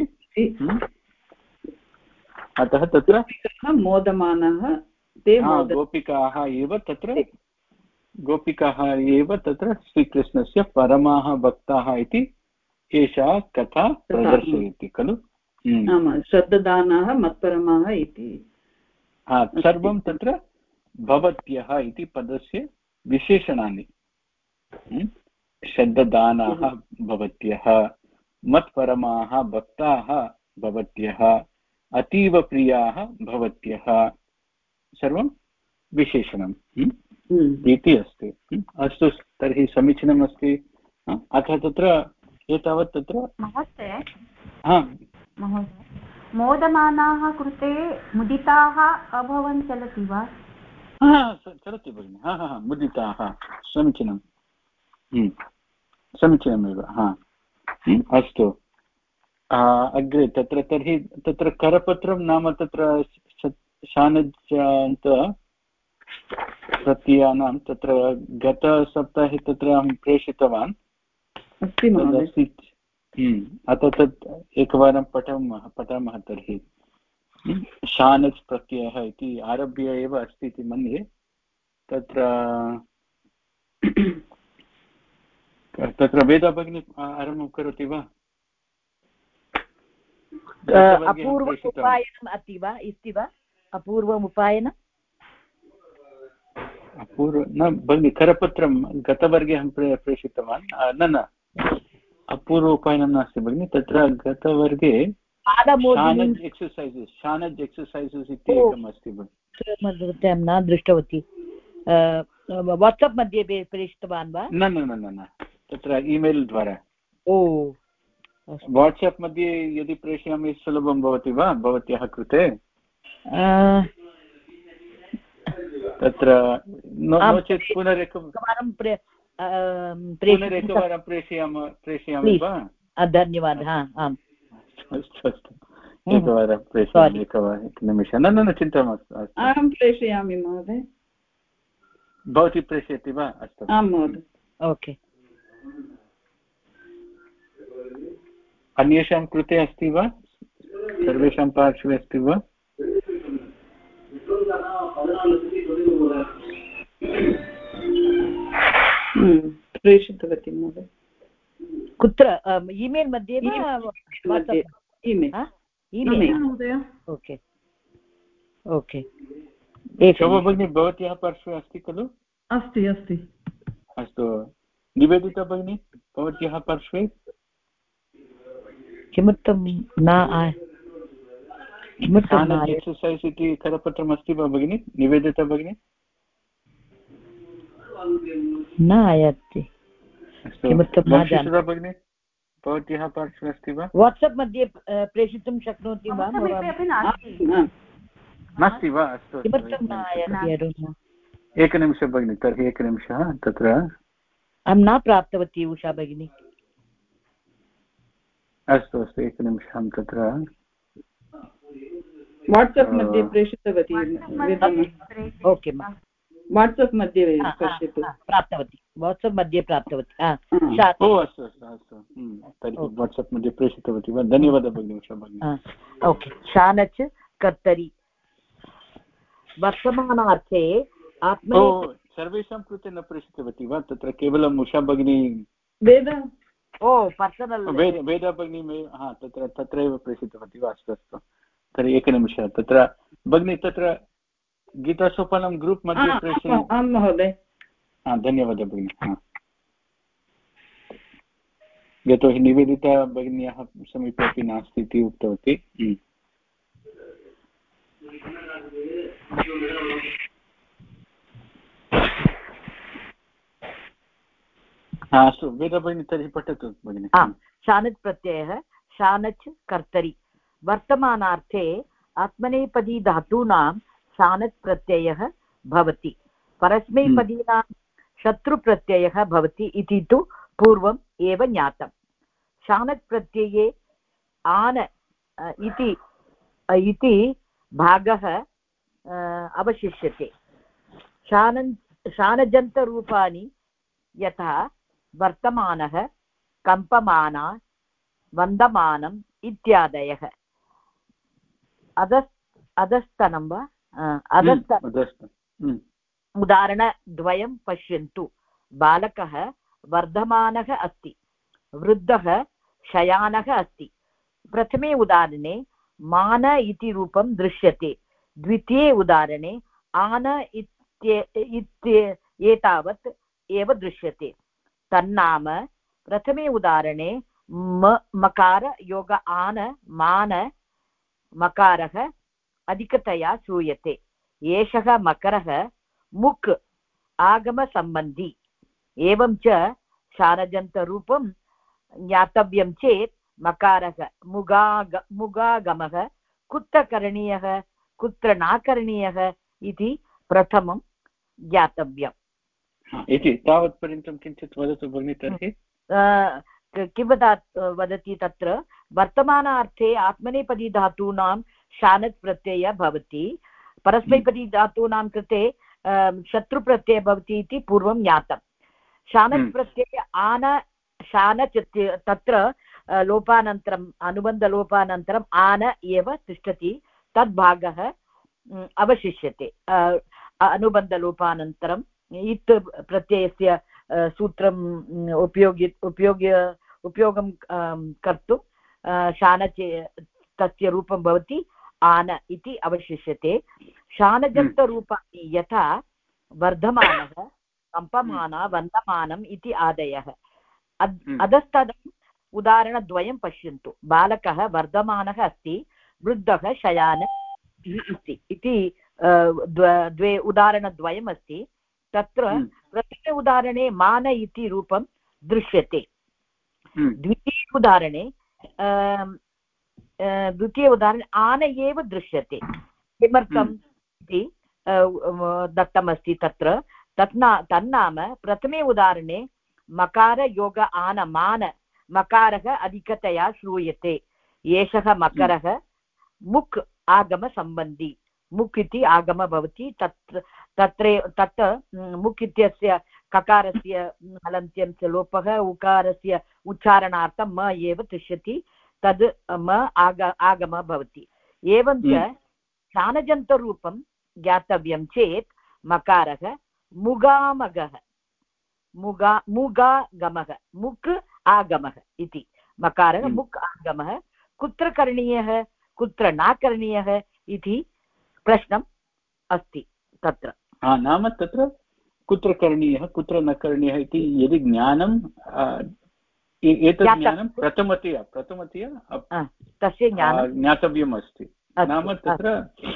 अतः तत्र मोदमानः ते गोपिकाः एव तत्र गोपिकाः एव तत्र श्रीकृष्णस्य परमाः भक्ताः इति एषा कथा प्रदर्शयति खलु? श्रद्धदानाः मत्परमाः इति सर्वं तत्र भवत्यः इति पदस्य विशेषणानि। श्रद्धदानाः भवत्यः, मत्परमाः भक्ताः भवत्यः अतीव प्रियाः भवत्यः सर्वं विशेषणम् इति अस्ति। अस्तु तर्हि समीचीनम् अस्ति। अतः तत्र एतावत् तत्र महोदय हा महोदय मोदमानाः कृते मुदिताः अभवन् चलति वा? हा चलति भगिनि। हा हा मुदिताः समीचीनं समीचीनमेव। हा अस्तु अग्रे तत्र तर्हि तत्र करपत्रं नाम तत्र शानजान्त प्रत्ययानां तत्र गतसप्ताहे तत्र अहं प्रेषितवान् अस्ति महोदय। अतः तत् एकवारं पठामः पठामः तर्हि शानच् प्रत्ययः इति आरभ्य एव अस्ति इति मन्ये। तत्र तत्र वेदा भगिनी आरम्भं करोति वा? अपूर्वमुपायनम् अस्ति वा अस्ति वा अपूर्वमुपायनम् अपूर्व न भगिनि करपत्रं गतवर्गे अहं प्रे प्रेषितवान् न न अपूर्व उपायनं नास्ति भगिनि। तत्र गतवर्गे शानज् एक्ससैजस् शानज् एक्ससैजस् इति एकम् अस्ति भगिनि। न दृष्टवती। वाट्सप् मध्ये प्रेषितवान् वा? न न न न तत्र ईमेल् द्वारा। ओ वाट्सप् मध्ये यदि प्रेषयामि सुलभं भवति वा भवत्याः कृते? तत्र नो चेत् पुनरेकवारं पुनरेकवारं प्रेषयामः प्रेषयामि वा? धन्यवादः। आम् अस्तु अस्तु एकवारं प्रेषयामि एकवारं एकनिमिषं। न न न चिन्ता मास्तु। अहं प्रेषयामि महोदय। भवती प्रेषयति वा? अस्तु आं महोदय। ओके। अन्येषां कृते अस्ति वा? सर्वेषां पार्श्वे अस्ति वा? प्रेषितवती महोदय। कुत्र? ईमेल् मध्ये वा? Okay okay. शोभा भगिनी भवत्याः पार्श्वे अस्ति खलु? अस्ति अस्ति। अस्तु निवेदिता भगिनी भवत्याः पार्श्वे किमर्थं न एक्ससैस् इति करपत्रम् अस्ति वा भगिनि? निवेदिता भगिनी न आयाति। वंशीसुधा भगिनी भवत्याः पार्श्वे अस्ति वा? वाट्सप् मध्ये प्रेषितुं शक्नोति वा? नास्ति वा? अस्तु एकनिमिषं भगिनि। तर्हि एकनिमिषः तत्र अहं न प्राप्तवती उषा भगिनी। अस्तु अस्तु एकनिमिषं तत्र वाट्सप् मध्ये प्रेषितवती। ओके वाट्सप् मध्ये पश्यतु। प्राप्तवती वाट्सप् मध्ये प्राप्तवती। ओ अस्तु अस्तु अस्तु तर्हि वाट्सप् मध्ये प्रेषितवती वा? धन्यवादः भगिनि उषा भगिनी। ओके। शानच् कर्तरि वर्तमानार्थे आत्मनेपदी। सर्वेषां कृते न प्रेषितवती वा? तत्र केवलम् उषा भगिनी वेद ओ पर्सनल् वेदा भगिनी हा तत्र तत्रैव प्रेषितवती वा? अस्तु अस्तु तर्हि एकनिमिषः तत्र भगिनी तत्र गीतासोपानं ग्रूप् मध्ये प्रेषयामि। आं महोदय। हा धन्यवादः भगिनी। हा यतोहि निवेदिता भगिन्याः समीपे अपि नास्ति इति उक्तवती। अस्तु वेदा भगिनी तर्हि पठतु भगिनि। शानच् प्रत्ययः शानच् कर्तरि वर्तमानार्थे आत्मनेपदी धातूनां शानच् प्रत्ययः भवति। परस्मैपदीनां शत्रुप्रत्ययः भवति इति तु पूर्वम् एव ज्ञातम्। शानच् प्रत्यये आन इति इति भागः अवशिष्यते। शानन् शानजन्तरूपाणि यथा वर्तमानः कम्पमाना वन्दमानम् इत्यादयः। अधस् अधस्तनं वा अधस्तन उदाहरणद्वयं पश्यन्तु। बालकः वर्धमानः अस्ति, वृद्धः शयानः अस्ति। प्रथमे उदाहरणे मान इति रूपं दृश्यते। द्वितीये उदाहरणे आन इत्येतावत् एव दृश्यते। तन्नाम प्रथमे उदाहरणे म मकार योग आन मान मकारः अधिकतया श्रूयते। एषः मकरः मुक् आगमसम्बन्धी। एवं च शानजन्तरूपं ज्ञातव्यं चेत् मकारः मुगाग मुगागमः कुत्र करणीयः कुत्र न करणीयः इति प्रथमं ज्ञातव्यम् इति। तावत्पर्यन्तं किञ्चित् वदतु भगिनि। तर्हि किं वदा वदति तत्र वर्तमानार्थे आत्मनेपदी धातूनां शानच् प्रत्ययः भवति, परस्मैपदी धातूनां कृते शत्रुप्रत्ययः भवति इति पूर्वं ज्ञातं। शानच् प्रत्यय आन शानच् तत्र लोपानन्तरम् अनुबन्धलोपानन्तरम् आन एव तिष्ठति, तद्भागः अवशिष्यते। अनुबन्धलोपानन्तरम् इत् प्रत्ययस्य सूत्रम् उपयोगि उपयोग्य उपयोगं कर्तुं शानच् तस्य रूपं भवति आन इति अवशिष्यते। शानजन्तरूपाणि यथा वर्धमानः कम्पमानः वन्दमानम् इति आदयः। अधस्तदम् उदाहरणद्वयं पश्यन्तु। बालकः वर्धमानः अस्ति, वृद्धः शयानः अस्ति इति द्वे उदाहरणद्वयम् अस्ति। तत्र प्रथमे उदाहरणे मान इति रूपं दृश्यते। द्वितीय उदाहरणे द्वितीय उदाहरणे आन एव दृश्यते। किमर्थम् इति दत्तमस्ति तत्र। तन्ना तन्नाम प्रथमे उदाहरणे मकार योग आन मान मकारः अधिकतया श्रूयते। एषः मकरः मुक् आगमसम्बन्धी। मुक् इति आगमः भवति। तत्र तत्र तत् मुक् इत्यस्य ककारस्य हलन्त्यस्य लोपः उकारस्य उच्चारणार्थं म एव तिष्ठति, तद् म आग आगमः भवति। एवं च शानजन्तरूपं ज्ञातव्यं चेत् मकारः मुगामगः मुगा मुगागमः मुक् आगमः इति। मकारः मुक् आगमः कुत्र करणीयः कुत्र न करणीयः इति प्रश्नम् अस्ति तत्र। नाम तत्र कुत्र करणीयः कुत्र न करणीयः इति यदि ज्ञानं एतत् ज्ञानं प्रथमतया प्रथमतया तस्य ज्ञानं ज्ञातव्यम् अस्ति। नाम तत्र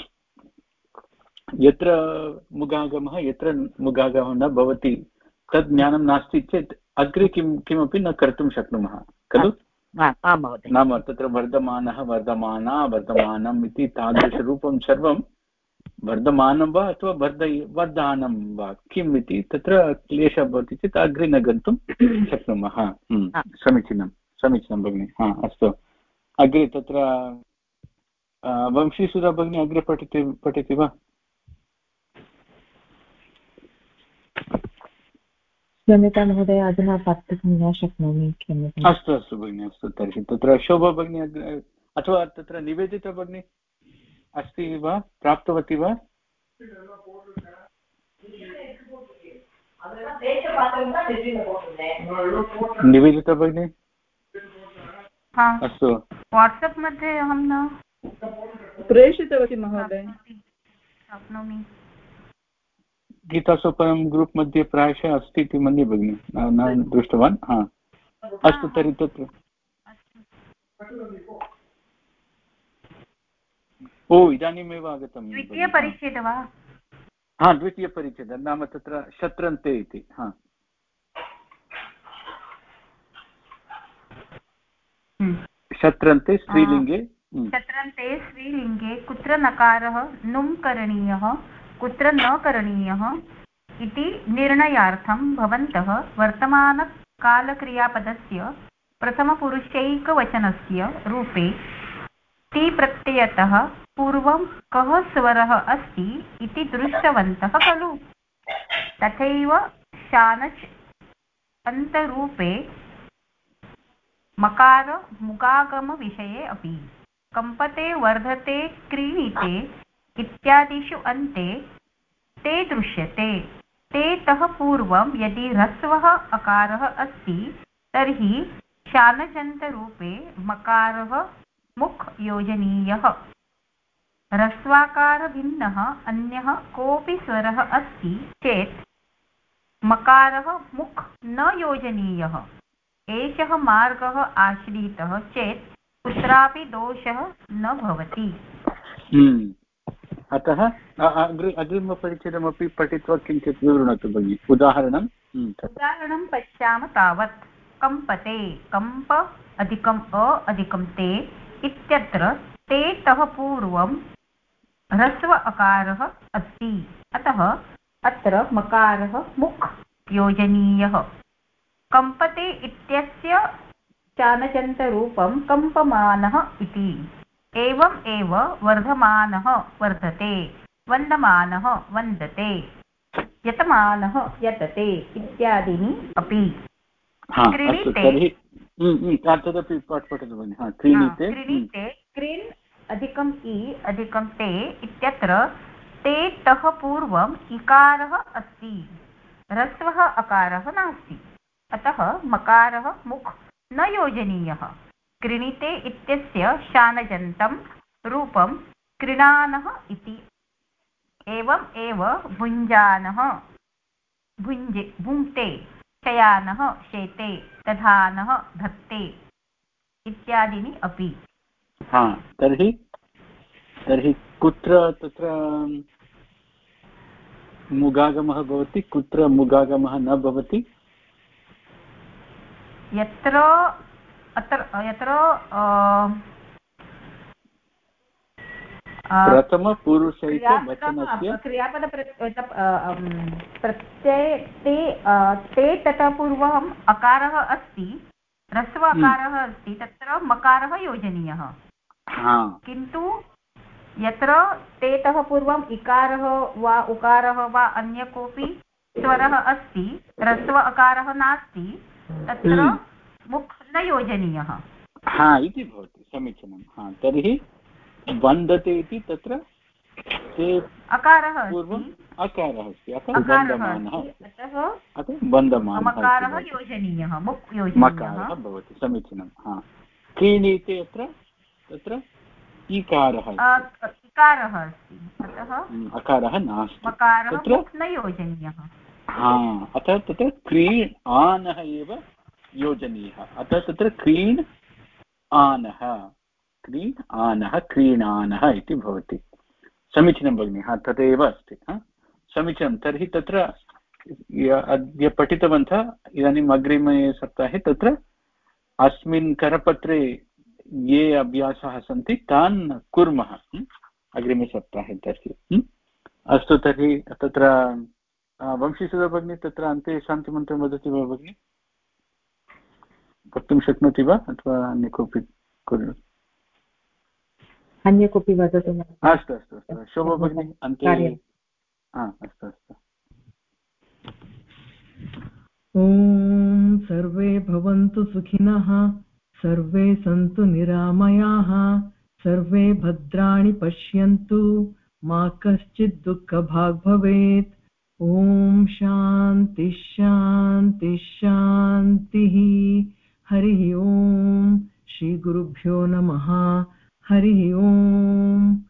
यत्र मुगागमः यत्र मुगागमः न भवति तद् ज्ञानं नास्ति चेत् अग्रे किं किमपि न कर्तुं शक्नुमः खलु। नाम तत्र वर्धमानः वर्धमाना वर्धमानम् इति तादृशरूपं सर्वं वर्धमानं वा अथवा वर्ध वर्धानं वा किम् इति तत्र क्लेशः भवति चेत् अग्रे न गन्तुं शक्नुमः। समीचीनं समीचीनं भगिनि। हा अस्तु, अग्रे तत्र वंशीसुधा भगिनी अग्रे पठति पठति वा? क्षम्यतां महोदय, अधुना पठितुं न शक्नोमि, क्षम्यताम्। अस्तु अस्तु भगिनि, अस्तु। तर्हि तत्र शोभा भगिनी अथवा तत्र निवेदिता भगिनी अस्ति वा, प्राप्तवती वा? निवेदिता भगिनी अस्तु। वाट्सप् मध्ये अहं न प्रेषितवती महोदय। शक्नोमि। गीतासोपानं ग्रूप् मध्ये प्रायशः अस्ति इति मन्ये भगिनि, न दृष्टवान्। हा अस्तु, तर्हि तत्र ओ इदानीमेव आगतं। द्वितीयपरिच्छेदः वा? हा द्वितीयपरिच्छेदः, नाम तत्र शत्रन्ते इति। हा शत्रन्ते स्त्रीलिङ्गे। शत्रन्ते स्त्रीलिङ्गे कुत्र नकारः नुं करणीयः कुत्र न करणीयः इति निर्णयार्थं भवन्तः वर्तमानकालक्रियापदस्य प्रथमपुरुषैकवचनस्य रूपे ति प्रत्ययतः पूर्वं कः स्वरः अस्ति इति दृष्टवन्तः खलु। तथैव शानच् अन्तरूपे मकार मुगागमविषये अपि कम्पते वर्धते क्रीणीते इत्यादिषु अन्ते ते दृश्यते। ते तः पूर्वं यदि ह्रस्वः अकारः अस्ति तर्हि शानजन्तरूपे मकारः मुख् योजनीयः। ह्रस्वाकारभिन्नः अन्यः कोऽपि स्वरः अस्ति चेत् मकारः मुख् न योजनीयः। एषः मार्गः आश्रितः चेत् कुत्रापि दोषः न भवति। अतः अग्रि अग्रिमपरिच्छेदमपि पठित्वा किञ्चित् विवृणोतु भगिनि। उदाहरणं उदाहरणं पश्यामः तावत् कम्पते कम्प अधिकम् अ अधिकं ते इत्यत्र तेतः पूर्वं ह्रस्व अकारः अस्ति, अतः अत्र मकारः मुख् योजनीयः। कम्पते इत्यस्य चानचन्तरूपं कम्पमानः इति। एवम् एव वर्धमानः वर्धते, वन्दमानः वन्दते, यतमानः यतते इत्यादीनि अपि। क्रीणीते तदपि पठतु भगिनि। क्रीणीते क्रीणीते क्रीन् अधिकम् इ अधिकं ते इत्यत्र ते तः पूर्वम् इकारः अस्ति, ह्रस्वः अकारः नास्ति, अतः मकारः मुख् न योजनीयः। क्रीणीते इत्यस्य शानजन्तं रूपं क्रीणानः इति। एवम् एव भुञ्जानः भुञ्जे भुङ्क्ते, शयानः शेते, दधानः धत्ते इत्यादीनि अपि। हा तर्हि तर्हि कुत्र तत्र मुगागमः भवति, कुत्र मुगागमः न भवति? यत्र अत्र यत्र प्रथमपुरुषैकवचनस्य क्रियापद प्रत्यये ते ते ततः पूर्वम् अकारः अस्ति, ह्रस्व अकारः अस्ति, तत्र मकारः योजनीयः। किन्तु यत्र तेतः पूर्वम् इकारः वा उकारः वा अन्य कोऽपि स्वरः अस्ति, ह्रस्व अकारः नास्ति, तत्र मुख् न योजनीयः। हा इति भवति समीचीनं। हा तर्हि वन्दते इति तत्र ते अकारः पूर्वम् अकारः अस्ति, अतः वन्दमानः, अतः वन्दमानः मकारः योजनीयः, मुक् योजनीयः भवति। समीचीनं। हा क्रीणीते अत्र तत्र इकारः इकारः अस्ति, अतः अकारः नास्ति, मकारः मुक् न योजनीयः। हा अतः तत्र क्रीण् आनः एव योजनीयः, अतः तत्र क्रीण् आनः क्रीण् आनः क्रीणानः इति भवति। समीचीनं भगिनि। हा तदेव अस्ति। हा समीचीनं। तर्हि तत्र अद्य पठितवन्तः, इदानीम् अग्रिमे सप्ताहे तत्र अस्मिन् करपत्रे ये अभ्यासाः सन्ति तान् कुर्मः अग्रिमे सप्ताहे। तर्हि अस्तु। तर्हि तत्र वंशीसुधा भगिनी तत्र अन्ते शान्तिमन्त्रं वदति वा भगिनि? वक्तुं शक्नोति वा अथवा अन्य कोऽपि कुरु? अन्य कोऽपि वदतु। अस्तु अस्तु अस्तु। शोभा भगिनी अन्ते? अस्तु अस्तु। ॐ सर्वे भवन्तु सुखिनः, सर्वे सन्तु निरामयाः, सर्वे भद्राणि पश्यन्तु, मा कश्चित् दुःखभाग् भवेत्। ॐ शान्ति शान्ति शान्तिः। हरिः ॐ। श्रीगुरुभ्यो नमः। हरिः ॐ।